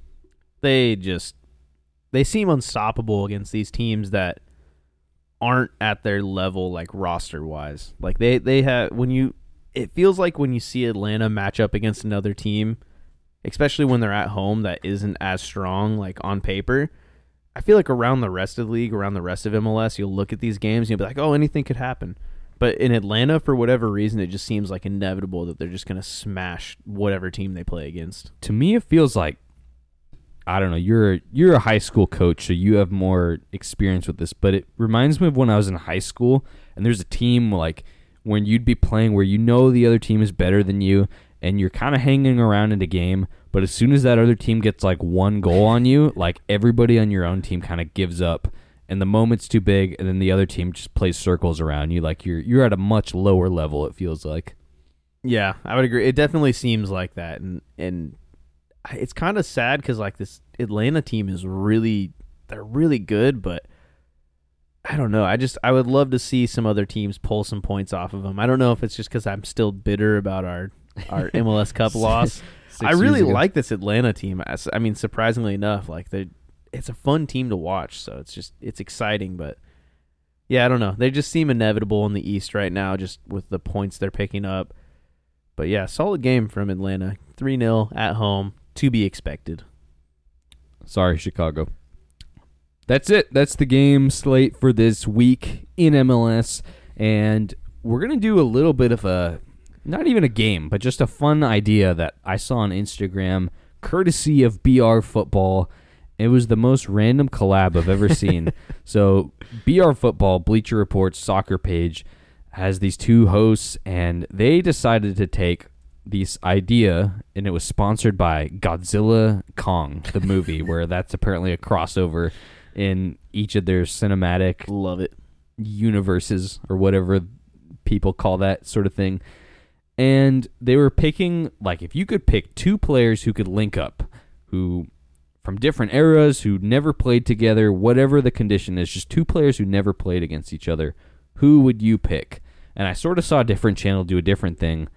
They seem unstoppable against these teams that aren't at their level, like roster-wise. Like they have, it feels like when you see Atlanta match up against another team, especially when they're at home that isn't as strong, like on paper, I feel like around the rest of the league, around the rest of MLS, you'll look at these games and you'll be like, oh, anything could happen. But in Atlanta, for whatever reason, it just seems like inevitable that they're just going to smash whatever team they play against. To me, it feels like, I don't know, you're a high school coach, so you have more experience with this, but it reminds me of when I was in high school, and there's a team like when you'd be playing where you know the other team is better than you, and you're kind of hanging around in a game, but as soon as that other team gets like one goal on you, like everybody on your own team kind of gives up, and the moment's too big, and then the other team just plays circles around you. Like you're at a much lower level, it feels like. Yeah, I would agree. It definitely seems like that, and it's kind of sad because like this Atlanta team is they're really good, but I don't know. I would love to see some other teams pull some points off of them. I don't know if it's just because I'm still bitter about our MLS Cup loss. I really like this Atlanta team. I mean, surprisingly enough, like it's a fun team to watch. So it's exciting, but yeah, I don't know. They just seem inevitable in the East right now, just with the points they're picking up. But yeah, solid game from Atlanta. 3-0 at home, to be expected. Sorry, Chicago. That's it. That's the game slate for this week in MLS. And we're going to do a little bit of a, not even a game, but just a fun idea that I saw on Instagram, courtesy of BR Football. It was the most random collab I've ever seen. So BR Football, Bleacher Report's soccer page, has these two hosts, and they decided to take this idea, and it was sponsored by Godzilla Kong, the movie, where that's apparently a crossover in each of their cinematic Love it. universes, or whatever people call that sort of thing. And they were picking, like, if you could pick two players who could link up, who from different eras, who never played together, whatever the condition is, just two players who never played against each other, who would you pick? And I sort of saw a different channel do a different thing,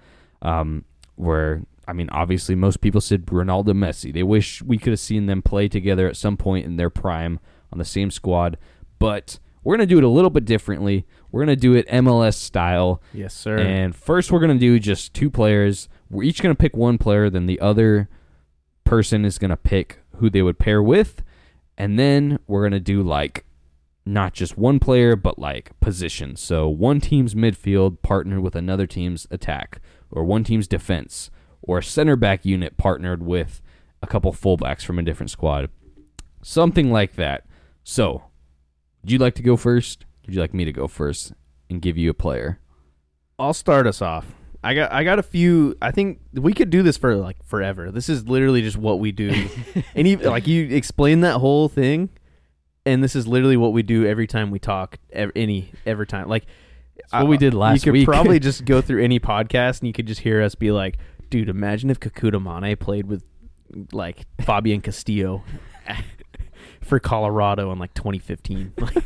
where, I mean, obviously most people said Ronaldo, Messi. They wish we could have seen them play together at some point in their prime on the same squad, but we're going to do it a little bit differently. We're going to do it MLS style. Yes, sir. And first we're going to do just two players. We're each going to pick one player, then the other person is going to pick who they would pair with, and then we're going to do, like, not just one player, but, like, positions. So one team's midfield partnered with another team's attack, or one team's defense, or a center back unit partnered with a couple fullbacks from a different squad. Something like that. So, would you like to go first? Would you like me to go first and give you a player? I'll start us off. I got a few. I think we could do this for like forever. This is literally just what we do. And like you explain that whole thing, and this is literally what we do every time we talk. Every time, like it's what we did last week. You could probably just go through any podcast, and you could just hear us be like, "Dude, imagine if Kekuta Mane played with like Fabian Castillo for Colorado in like 2015." Like,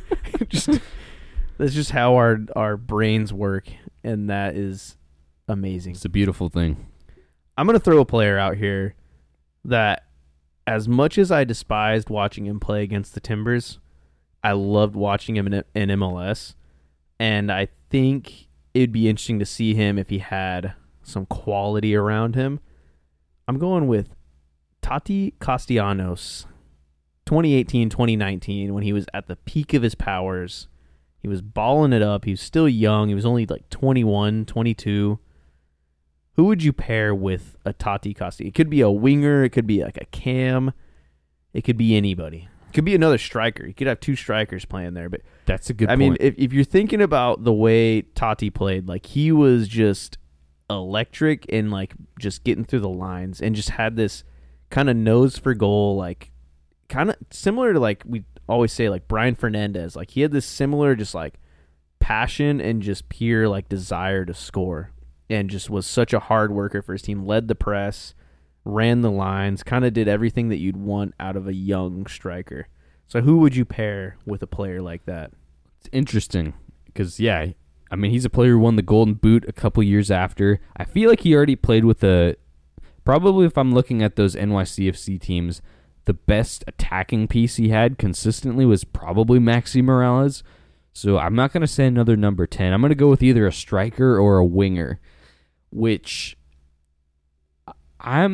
that's just how our brains work, and that is amazing. It's a beautiful thing. I'm going to throw a player out here that, as much as I despised watching him play against the Timbers, I loved watching him in MLS, and I think it'd be interesting to see him if he had some quality around him. I'm going with Tati Castellanos, 2018-2019, when he was at the peak of his powers. He was balling it up. He was still young. He was only like 21, 22. Who would you pair with a Tati Castellanos? It could be a winger. It could be like a cam. It could be anybody. It could be another striker. You could have two strikers playing there. But that's a good point. I mean, if you're thinking about the way Tati played, like he was just electric and like just getting through the lines and just had this kind of nose for goal, like kind of similar to like we always say like Brian Fernandez. Like he had this similar just like passion and just pure like desire to score. And just was such a hard worker for his team, led the press, ran the lines, kind of did everything that you'd want out of a young striker. So who would you pair with a player like that? It's interesting because, yeah, I mean, he's a player who won the Golden Boot a couple years after. I feel like he already played with probably if I'm looking at those NYCFC teams, the best attacking piece he had consistently was probably Maxi Morales. So I'm not going to say another number 10. I'm going to go with either a striker or a winger, which I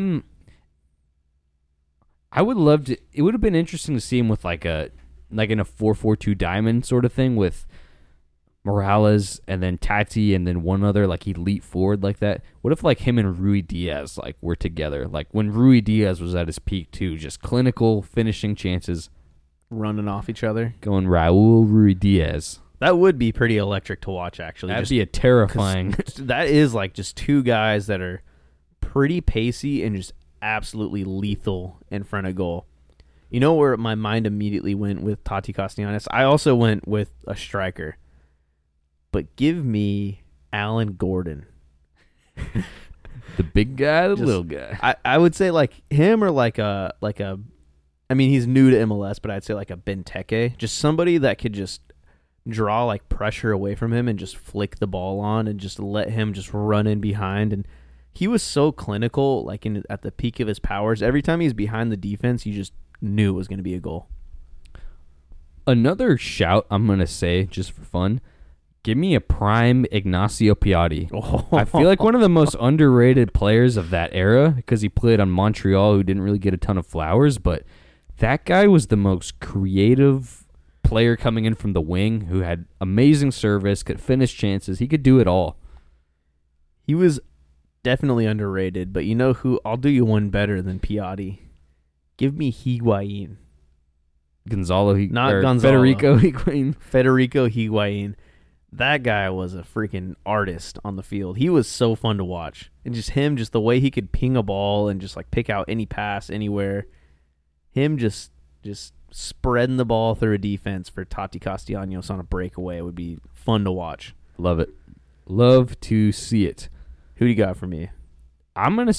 would love to. It would have been interesting to see him with like in a 4-4-2 diamond sort of thing with Morales and then Tati and then one other like elite forward like that. What if like him and Rui Diaz like were together? Like when Rui Diaz was at his peak too, just clinical finishing chances, running off each other, going Raul Rui Diaz. That would be pretty electric to watch, actually. That'd be a terrifying. That is like just two guys that are pretty pacey and just absolutely lethal in front of goal. You know where my mind immediately went with Tati Castellanos? I also went with a striker. But give me Alan Gordon. The big guy, the little guy. I would say like him or like a I mean, he's new to MLS, but I'd say like a Benteke. Just somebody that could just draw like pressure away from him and just flick the ball on and just let him just run in behind. And he was so clinical, like at the peak of his powers. Every time he was behind the defense, you just knew it was going to be a goal. Another shout I'm going to say, just for fun, give me a prime Ignacio Piatti. Oh. I feel like one of the most underrated players of that era because he played on Montreal, who didn't really get a ton of flowers, but that guy was the most creative player coming in from the wing who had amazing service, could finish chances. He could do it all. He was definitely underrated, but you know who? I'll do you one better than Piatti. Give me Higuain. Gonzalo. Federico Higuain. Federico Higuain. That guy was a freaking artist on the field. He was so fun to watch. And just him, just the way he could ping a ball and just like pick out any pass anywhere. Him just spreading the ball through a defense for Tati Castellanos on a breakaway would be fun to watch. Love it. Love to see it. Who do you got for me? I'm going to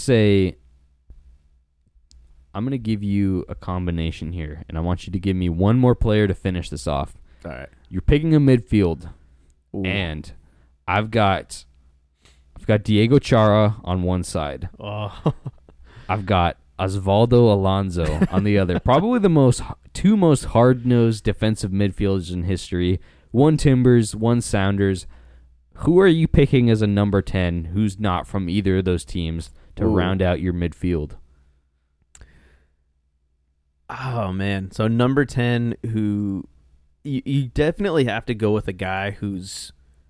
give you a combination here, and I want you to give me one more player to finish this off. All right. You're picking a midfield, Ooh. and I've got Diego Chara on one side. Oh. I've got Osvaldo Alonso on the other. Probably the two most hard-nosed defensive midfielders in history. One Timbers, one Sounders. Who are you picking as a number 10 who's not from either of those teams to round out your midfield? Oh, man. So number 10, who you definitely have to go with a guy who's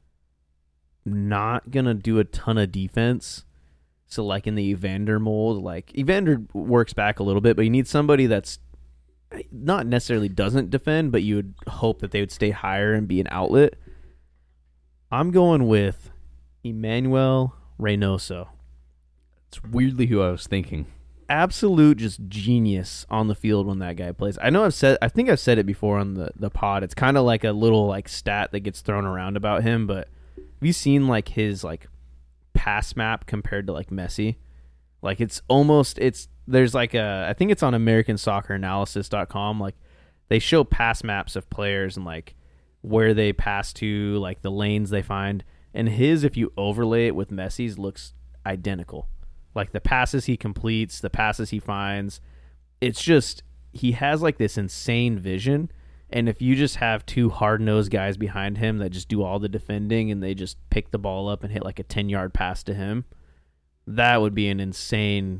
not going to do a ton of defense. So like in the Evander mold, like Evander works back a little bit, but you need somebody that's not necessarily doesn't defend, but you would hope that they would stay higher and be an outlet. I'm going with Emmanuel Reynoso. It's weirdly who I was thinking. Absolute just genius on the field when that guy plays. I think I've said it before on the pod. It's kind of like a little like stat that gets thrown around about him, but have you seen like his like pass map compared to like Messi? Like there's like I think it's on AmericanSoccerAnalysis.com. Like they show pass maps of players and like where they pass to, like the lanes they find. And his, if you overlay it with Messi's, looks identical. Like the passes he completes, the passes he finds, it's just he has like this insane vision. And if you just have two hard-nosed guys behind him that just do all the defending and they just pick the ball up and hit like a 10-yard pass to him, that would be an insane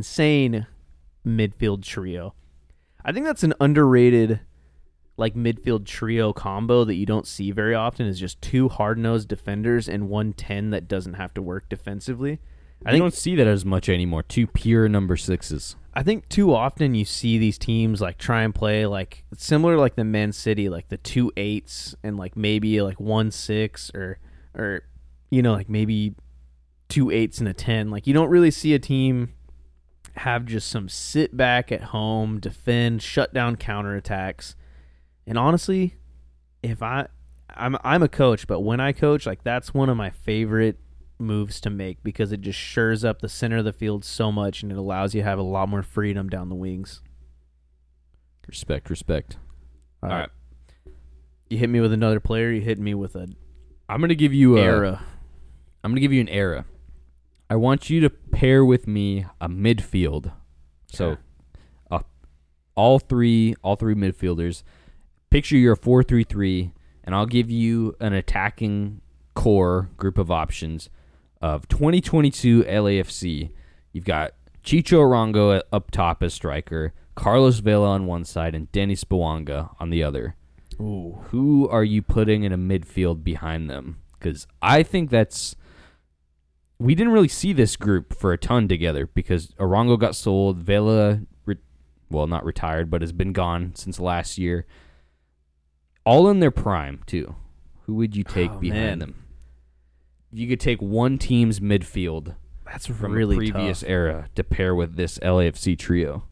midfield trio. I think that's an underrated like midfield trio combo that you don't see very often, is just two hard-nosed defenders and 110 that doesn't have to work defensively. I don't see that as much anymore. Two pure number 6s. I think too often you see these teams like try and play like similar like the Man City, like the 2 8s and like maybe like 1 6 or you know like maybe 2 8s and a 10. Like you don't really see a team have just some sit back at home, defend, shut down counterattacks. And honestly, if I'm a coach, but when I coach, like that's one of my favorite moves to make because it just shores up the center of the field so much and it allows you to have a lot more freedom down the wings. Respect. All right. You hit me with another player, you hit me with I'm going to give you era. I'm going to give you an era. I want you to pair with me a midfield. So all three midfielders. Picture you're a 4-3-3 and I'll give you an attacking core group of options of 2022 LAFC. You've got Chicho Arango up top as striker, Carlos Vela on one side, and Denis Bouanga on the other. Ooh. Who are you putting in a midfield behind them? Because I think we didn't really see this group for a ton together because Arango got sold, Vela, not retired, but has been gone since last year. All in their prime, too. Who would you take behind them? You could take one team's midfield from really a previous tough. era to pair with this LAFC trio.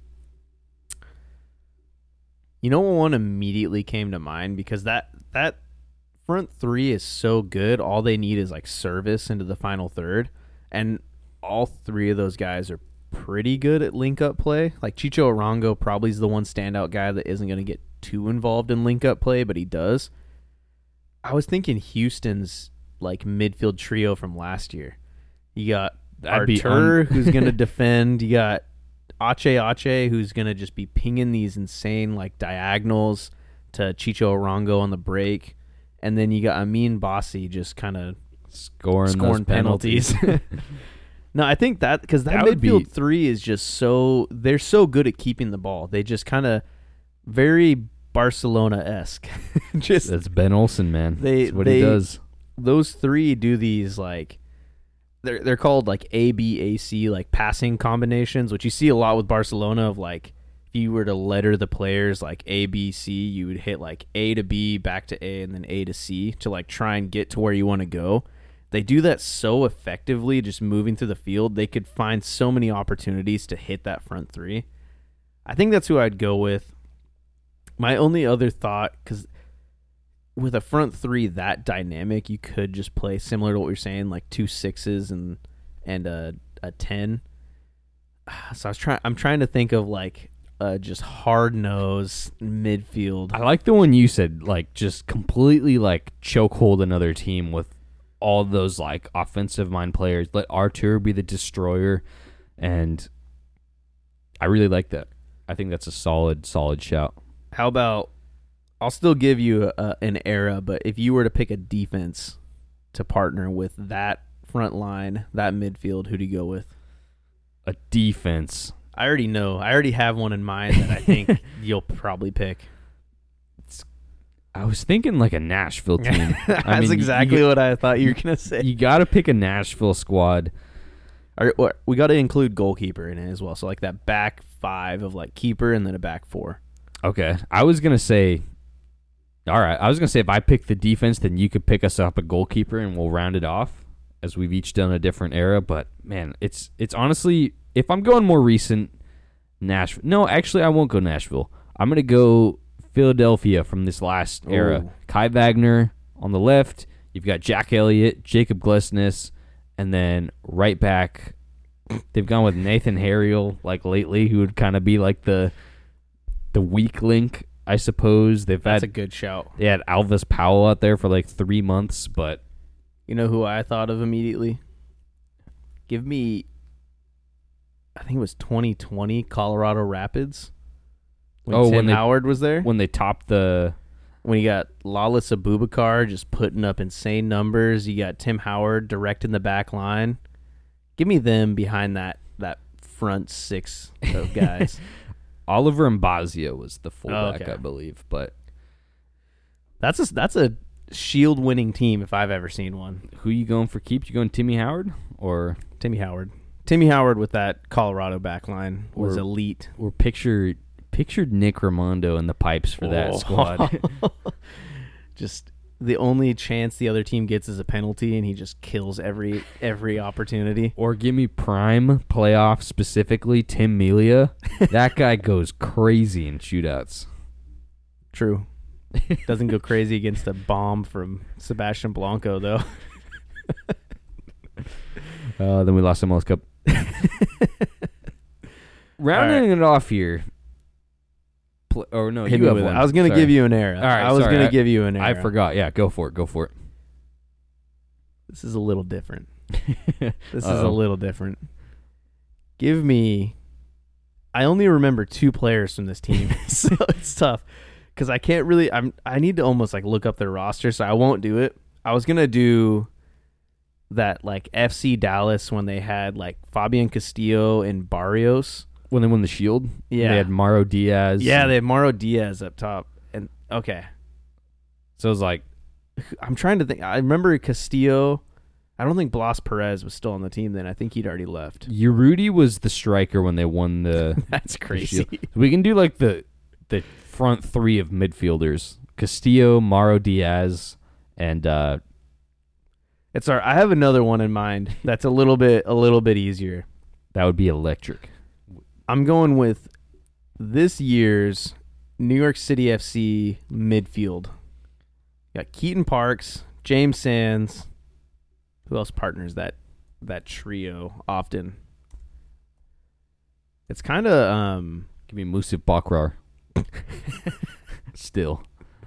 You know what one immediately came to mind because that front three is so good. All they need is like service into the final third, and all three of those guys are pretty good at link-up play. Like Chicho Arango probably is the one standout guy that isn't going to get too involved in link-up play, but he does. I was thinking Houston's like midfield trio from last year. You got Artur, who's going to defend. You got Ache, who's going to just be pinging these insane like diagonals to Chicho Arango on the break. And then you got Amin Bassi just kind of scoring penalties. No, I think that because that midfield three is just they're so good at keeping the ball. They just kind of very Barcelona-esque. Just That's Ben Olsen, man. That's what he does. Those three do these like they're called like ABAC, like passing combinations, which you see a lot with Barcelona. Of like if you were to letter the players like A B C, you would hit like A to B, back to A, and then A to C to like try and get to where you want to go. They do that so effectively, just moving through the field. They could find so many opportunities to hit that front three. I think that's who I'd go with. My only other thought, because with a front three that dynamic, you could just play similar to what you're saying, like 2 6s and a 10. So I'm trying to think of like just hard nose midfield. I like the one you said, like just completely like chokehold another team with all those like offensive mind players. Let Artur be the destroyer, and I really like that. I think that's a solid shout. How about, I'll still give you an era, but if you were to pick a defense to partner with that front line, that midfield, who do you go with? A defense. I already know. I already have one in mind that I think you'll probably pick. I was thinking like a Nashville team. That's exactly what I thought you were going to say. You got to pick a Nashville squad. We got to include goalkeeper in it as well. So like that back five of like keeper and then a back four. Okay. I was going to say, all right. I was going to say if I pick the defense, then you could pick us up a goalkeeper and we'll round it off as we've each done a different era. But man, it's honestly, if I'm going more recent, Nashville. No, actually, I won't go Nashville. I'm going to go Philadelphia from this last era. Kai Wagner on the left. You've got Jack Elliott, Jacob Glesnes, and then right back, they've gone with Nathan Harriel like lately, who would kind of be like the weak link, I suppose. That's a good shout. They had Alvis Powell out there for like 3 months, but you know who I thought of immediately? Give me, I think it was 2020 Colorado Rapids. When Tim Howard was there? When they topped when you got Lawless Abubakar just putting up insane numbers. You got Tim Howard directing the back line. Give me them behind that front six of guys. Oliver Mbazia was the fullback, I believe. But that's a Shield winning team if I've ever seen one. Who you going for keeps? You going Timmy Howard or Timmy Howard? Timmy Howard with that Colorado back line was elite. Or pictured Nick Raimondo in the pipes for that squad. Just the only chance the other team gets is a penalty, and he just kills every opportunity. Or give me prime playoff, specifically Tim Melia. That guy goes crazy in shootouts. True. Doesn't go crazy against a bomb from Sebastian Blanco, though. Then we lost the MLS Cup. Rounding it off here. Or no, you have one. I was going to give you an era. All right, I was going to give you an era. I forgot. Yeah, go for it. This is a little different. Give me... I only remember 2 players from this team, so it's tough. Because I can't really... I need to almost like look up their roster, so I won't do it. I was going to do that like FC Dallas when they had like Fabian Castillo and Barrios. When they won the Shield? Yeah. They had Mauro Diaz. Yeah, they had Mauro Diaz up top. And okay. So it was like... I'm trying to think. I remember Castillo. I don't think Blas Perez was still on the team then. I think he'd already left. Urruti was the striker when they won the... That's crazy. The we can do like the front 3 of midfielders. Castillo, Mauro Diaz, and... It's all right. I have another one in mind that's a little bit easier. That would be electric. I'm going with this year's New York City FC midfield. You got Keaton Parks, James Sands. Who else partners that trio often? It's kind of give me Musif Bakrar. Still.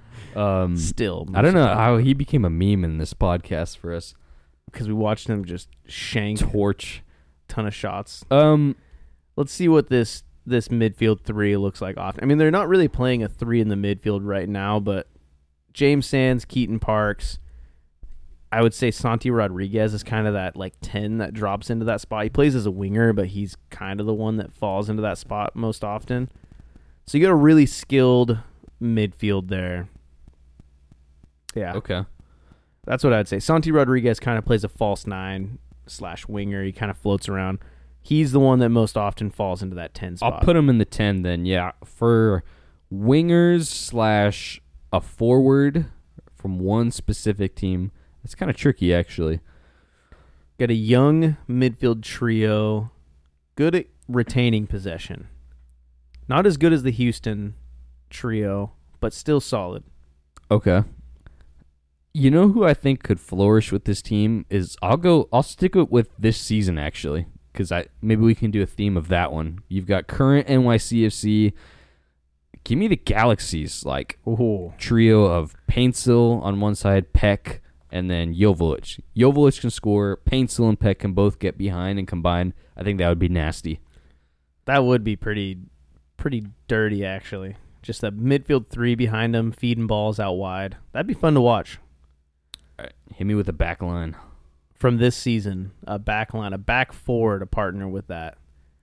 I don't know how he became a meme in this podcast for us. Because we watched him just shank torch ton of shots. Let's see what this midfield 3 looks like often. I mean, they're not really playing a 3 in the midfield right now, but James Sands, Keaton Parks, I would say Santi Rodriguez is kind of that like 10 that drops into that spot. He plays as a winger, but he's kind of the one that falls into that spot most often. So you got a really skilled midfield there. Yeah. Okay. That's what I'd say. Santi Rodriguez kind of plays a false 9/winger. He kind of floats around. He's the one that most often falls into that 10 spot. I'll put him in the 10 then, yeah. For wingers / a forward from one specific team, it's kind of tricky, actually. Got a young midfield trio, good at retaining possession. Not as good as the Houston trio, but still solid. Okay. You know who I think could flourish with this team is I'll stick it with this season, actually, because maybe we can do a theme of that one. You've got current NYCFC. Give me the Galaxies, like trio of Paintsill on one side, Peck, and then Joveljic. Joveljic can score. Paintsill and Peck can both get behind and combine. I think that would be nasty. That would be pretty dirty, actually. Just a midfield three behind them, feeding balls out wide. That'd be fun to watch. All right, hit me with a back line. From this season, a back line, a back four to partner with that.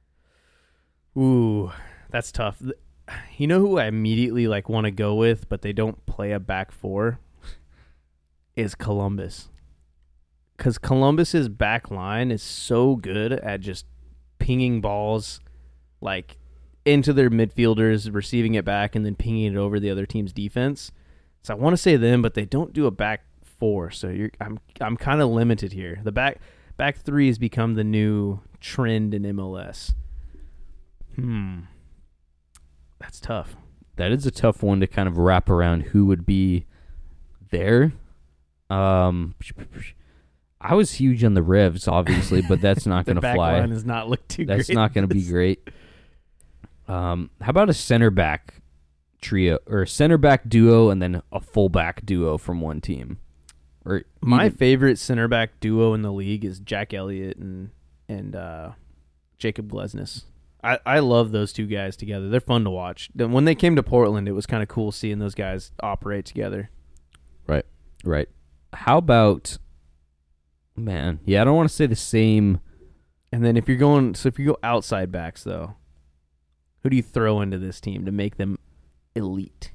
Ooh, that's tough. You know who I immediately want to go with, but they don't play a back four? Is Columbus. Because Columbus's back line is so good at just pinging balls into their midfielders, receiving it back, and then pinging it over the other team's defense. So I want to say them, but they don't do a back four. So I'm kind of limited here. The back three has become the new trend in MLS. That's tough. That is a tough one to kind of wrap around who would be there. I was huge on the Revs, obviously, but that's not going to fly. The back line does not look too great. That's not going to be great. How about a center back trio or center back duo and then a full back duo from one team? Or my favorite center back duo in the league is Jack Elliott and Jacob Glesnes. I love those two guys together. They're fun to watch. When they came to Portland, it was kind of cool seeing those guys operate together. Right. How about, man? Yeah, I don't want to say the same. And then if you go outside backs though, who do you throw into this team to make them elite?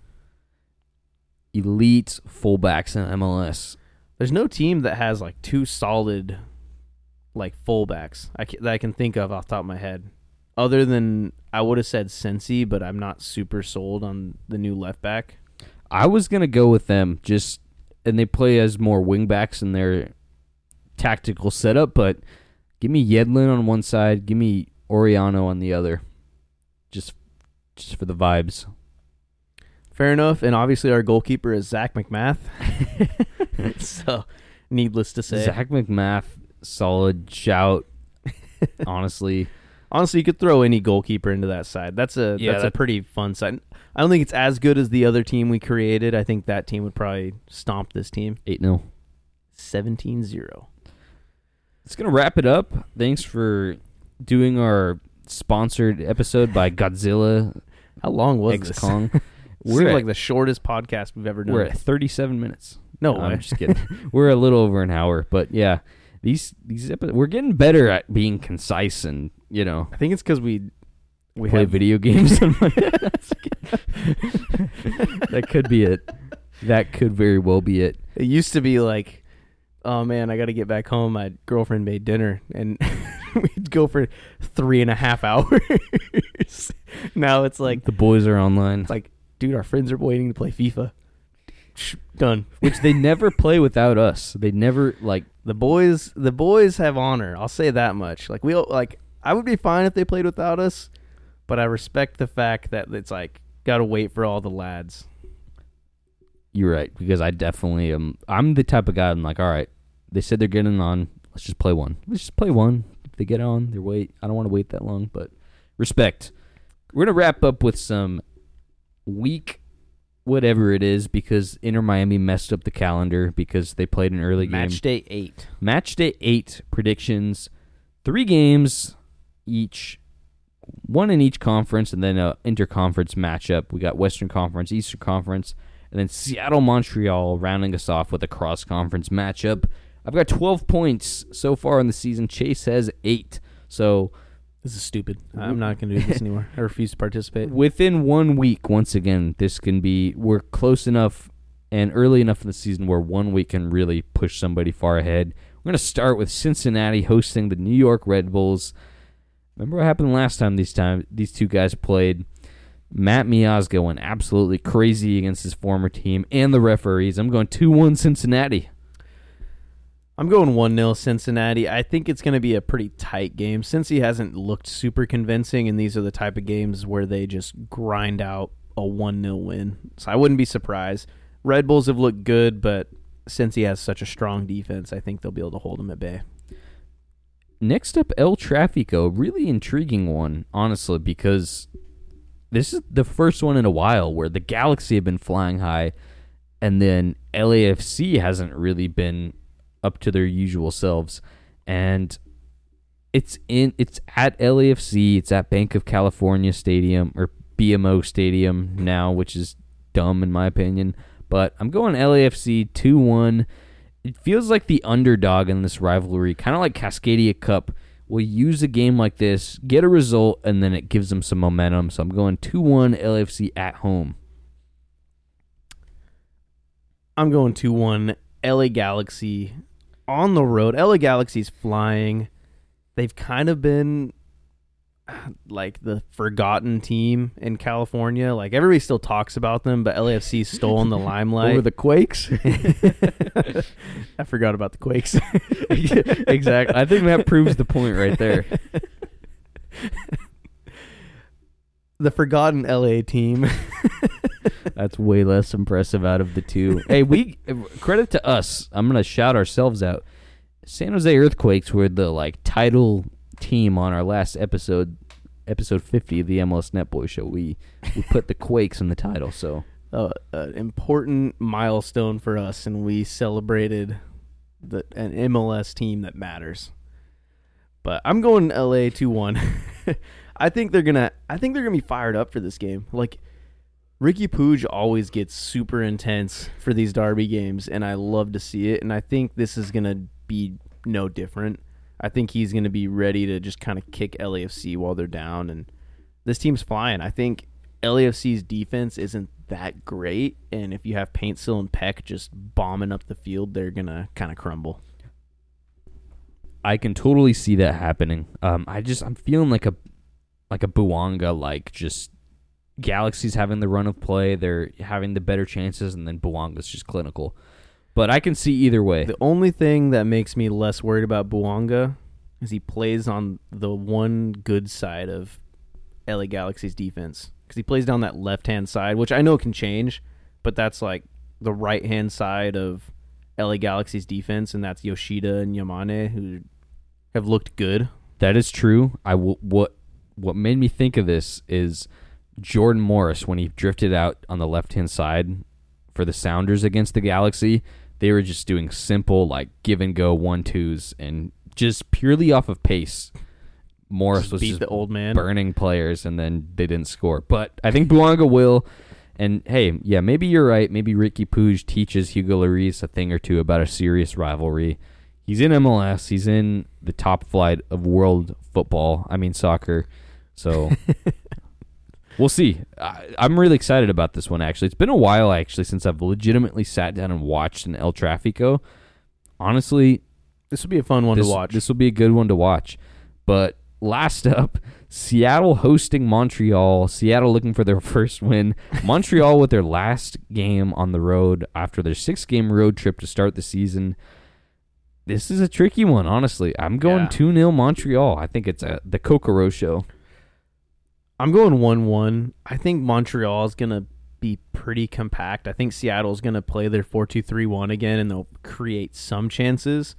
Elite fullbacks in MLS. There's no team that has two solid fullbacks that I can think of off the top of my head. Other than, I would have said Sensi, but I'm not super sold on the new left back. I was going to go with them, and they play as more wing backs in their tactical setup, but give me Yedlin on one side, give me Oriano on the other, just for the vibes. Fair enough, and obviously our goalkeeper is Zach McMath. So, needless to say. Zach McMath, solid shout, honestly. Honestly, you could throw any goalkeeper into that side. That's a pretty fun side. I don't think it's as good as the other team we created. I think that team would probably stomp this team. 8-0. 17-0. It's going to wrap it up. Thanks for doing our sponsored episode by Godzilla. How long was X Kong? We're like the shortest podcast we've ever done. We're at 37 minutes. No way. I'm just kidding. We're a little over an hour, but yeah. These episodes, we're getting better at being concise and, I think it's because we play video games. That could be it. That could very well be it. It used to be oh man, I got to get back home. My girlfriend made dinner, and we'd go for 3.5 hours. Now it's the boys are online. It's dude, our friends are waiting to play FIFA. Done. Which they never play without us. They never the boys have honor. I'll say that much. I would be fine if they played without us, but I respect the fact that it's got to wait for all the lads. You're right, because I definitely am. I'm the type of guy. I'm all right, they said they're getting on. Let's just play one. If they get on, they wait. I don't want to wait that long, but respect. We're going to wrap up with some week whatever it is, because Inter Miami messed up the calendar because they played an early game. Match day 8. Match day 8 predictions. 3 games each. 1 in each conference, and then an interconference matchup. We got Western Conference, Eastern Conference, and then Seattle-Montreal rounding us off with a cross-conference matchup. I've got 12 points so far in the season. Chase has 8. So This is stupid. I'm not going to do this anymore. I refuse to participate. Within 1 week, once again, this can be, we're close enough and early enough in the season where 1 week can really push somebody far ahead. We're going to start with Cincinnati hosting the New York Red Bulls. Remember what happened last time these two guys played? Matt Miazga went absolutely crazy against his former team and the referees. I'm going 2-1 Cincinnati. I'm going 1-0 Cincinnati. I think it's going to be a pretty tight game. Cincy hasn't looked super convincing, and these are the type of games where they just grind out a 1-0 win. So I wouldn't be surprised. Red Bulls have looked good, but since he has such a strong defense, I think they'll be able to hold him at bay. Next up, El Tráfico. Really intriguing one, honestly, because this is the first one in a while where the Galaxy have been flying high, and then LAFC hasn't really been up to their usual selves. And it's at LAFC, it's at Bank of California Stadium, or BMO Stadium now, which is dumb in my opinion. But I'm going LAFC 2-1. It feels like the underdog in this rivalry, kind of like Cascadia Cup, will use a game like this, get a result, and then it gives them some momentum. So I'm going 2-1 LAFC at home. I'm going 2-1 LA Galaxy on the road. LA Galaxy's flying. They've kind of been like the forgotten team in California. Like everybody still talks about them, but LAFC's stolen the limelight. Over the Quakes? I forgot about the Quakes. Exactly. I think that proves the point right there. The forgotten LA team. That's way less impressive out of the two. Hey, credit to us. I'm going to shout ourselves out. San Jose Earthquakes were the title team on our last episode 50 of the MLS Netboy Show. We put the Quakes in the title, so an important milestone for us, and we celebrated an MLS team that matters. But I'm going LA 2-1. I think they're gonna be fired up for this game. Like Ricky Puig always gets super intense for these derby games, and I love to see it. And I think this is gonna be no different. I think he's gonna be ready to just kind of kick LAFC while they're down, and this team's flying. I think LAFC's defense isn't that great, and if you have Paintsil and Peck just bombing up the field, they're gonna kind of crumble. I can totally see that happening. I'm feeling like a Bouanga, just Galaxy's having the run of play, they're having the better chances, and then Bouanga's just clinical. But I can see either way. The only thing that makes me less worried about Bouanga is he plays on the one good side of LA Galaxy's defense, because he plays down that left-hand side, which I know can change, but that's like the right-hand side of LA Galaxy's defense, and that's Yoshida and Yamane, who have looked good. That is true. What made me think of this is Jordan Morris, when he drifted out on the left-hand side for the Sounders against the Galaxy. They were just doing simple, give-and-go 1-2s, and just purely off of pace. Morris was just the old man, burning players, and then they didn't score. But I think Bouanga will. And, hey, yeah, maybe you're right. Maybe Ricky Puig teaches Hugo Lloris a thing or two about a serious rivalry. He's in MLS. He's in the top flight of world soccer. So we'll see. I'm really excited about this one, actually. It's been a while, since I've legitimately sat down and watched an El Tráfico. Honestly, this will be a fun one to watch. This will be a good one to watch. But last up, Seattle hosting Montreal. Seattle looking for their first win. Montreal with their last game on the road after their 6-game road trip to start the season. This is a tricky one, honestly. I'm going 2-0 Montreal. I think it's the Kokoro show. I'm going 1-1. I think Montreal is going to be pretty compact. I think Seattle's going to play their 4-2-3-1 again, and they'll create some chances.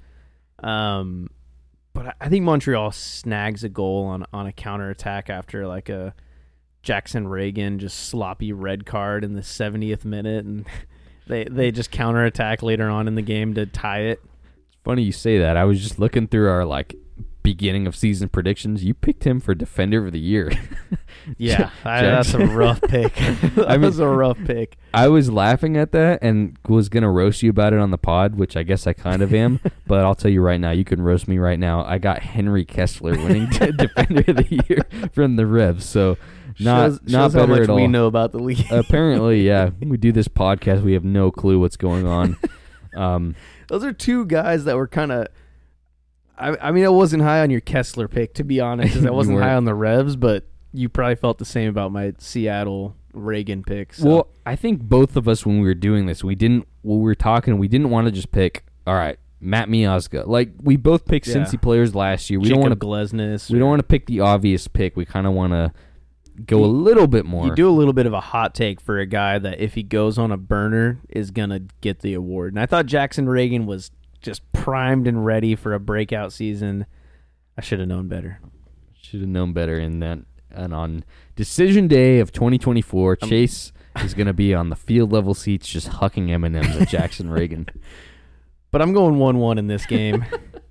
But I think Montreal snags a goal on a counterattack after a Jackson Reagan just sloppy red card in the 70th minute, and they just counterattack later on in the game to tie it. Funny you say that. I was just looking through our beginning of season predictions, you picked him for Defender of the Year. Yeah, that's a rough pick. That was a rough pick. I was laughing at that and was going to roast you about it on the pod, which I guess I kind of am. But I'll tell you right now, you can roast me right now. I got Henry Kessler winning Defender of the Year from the Revs. So not shows better how much at all. we know about the league. Apparently, yeah. We do this podcast. We have no clue what's going on. Those are two guys that were kind of. I mean, I wasn't high on your Kessler pick, to be honest, because I wasn't high on the Revs, but you probably felt the same about my Seattle Reagan pick. So. Well, I think both of us, when we were doing this, we didn't want to just pick, all right, Matt Miazga. Like, we both picked Cincy players last year. We don't want to Glesnes. We don't want to pick the obvious pick. We kind of want to go a little bit more. You do a little bit of a hot take for a guy that, if he goes on a burner, is going to get the award. And I thought Jackson Reagan was just primed and ready for a breakout season. I should have known better. Should have known better in that. And on decision day of 2024, Chase is going to be on the field level seats just hucking M&Ms at Jackson Reagan. But I'm going 1-1 in this game.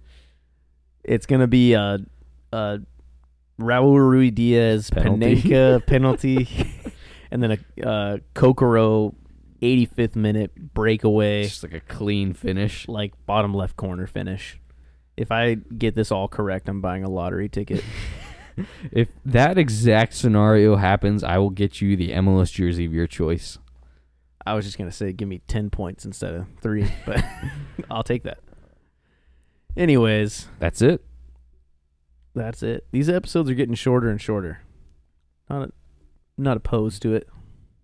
It's going to be a Raul Ruidiaz Panenka penalty, and then a Kokoro 85th minute breakaway. Just like a clean finish. Like bottom left corner finish. If I get this all correct, I'm buying a lottery ticket. If that exact scenario happens, I will get you the MLS jersey of your choice. I was just going to say give me 10 points instead of 3, but I'll take that. Anyways. That's it. That's it. These episodes are getting shorter and shorter. Not opposed to it.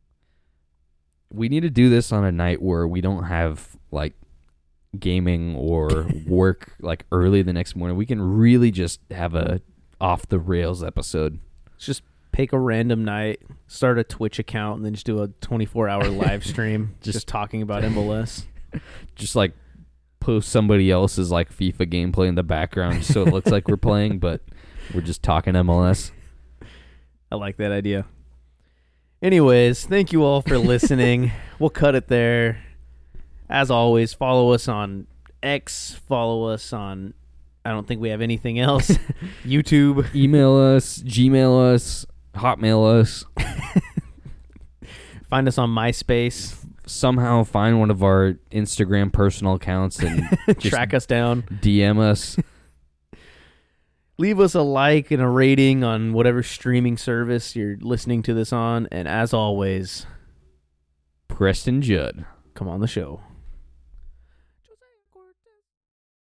We need to do this on a night where we don't have, like, gaming or work, like, early the next morning. We can really just have a off-the-rails episode. Let's just pick a random night, start a Twitch account, and then just do a 24-hour live stream just talking about MLS. Just, like, post somebody else's, like, FIFA gameplay in the background so it looks like we're playing, but we're just talking MLS. I like that idea. Anyways, thank you all for listening. We'll cut it there. As always, follow us on X. Follow us on, I don't think we have anything else. YouTube. Email us, Gmail us, Hotmail us. Find us on MySpace. Somehow find one of our Instagram personal accounts and just track us down. DM us. Leave us a like and a rating on whatever streaming service you're listening to this on. And as always, Preston Judd. Come on the show.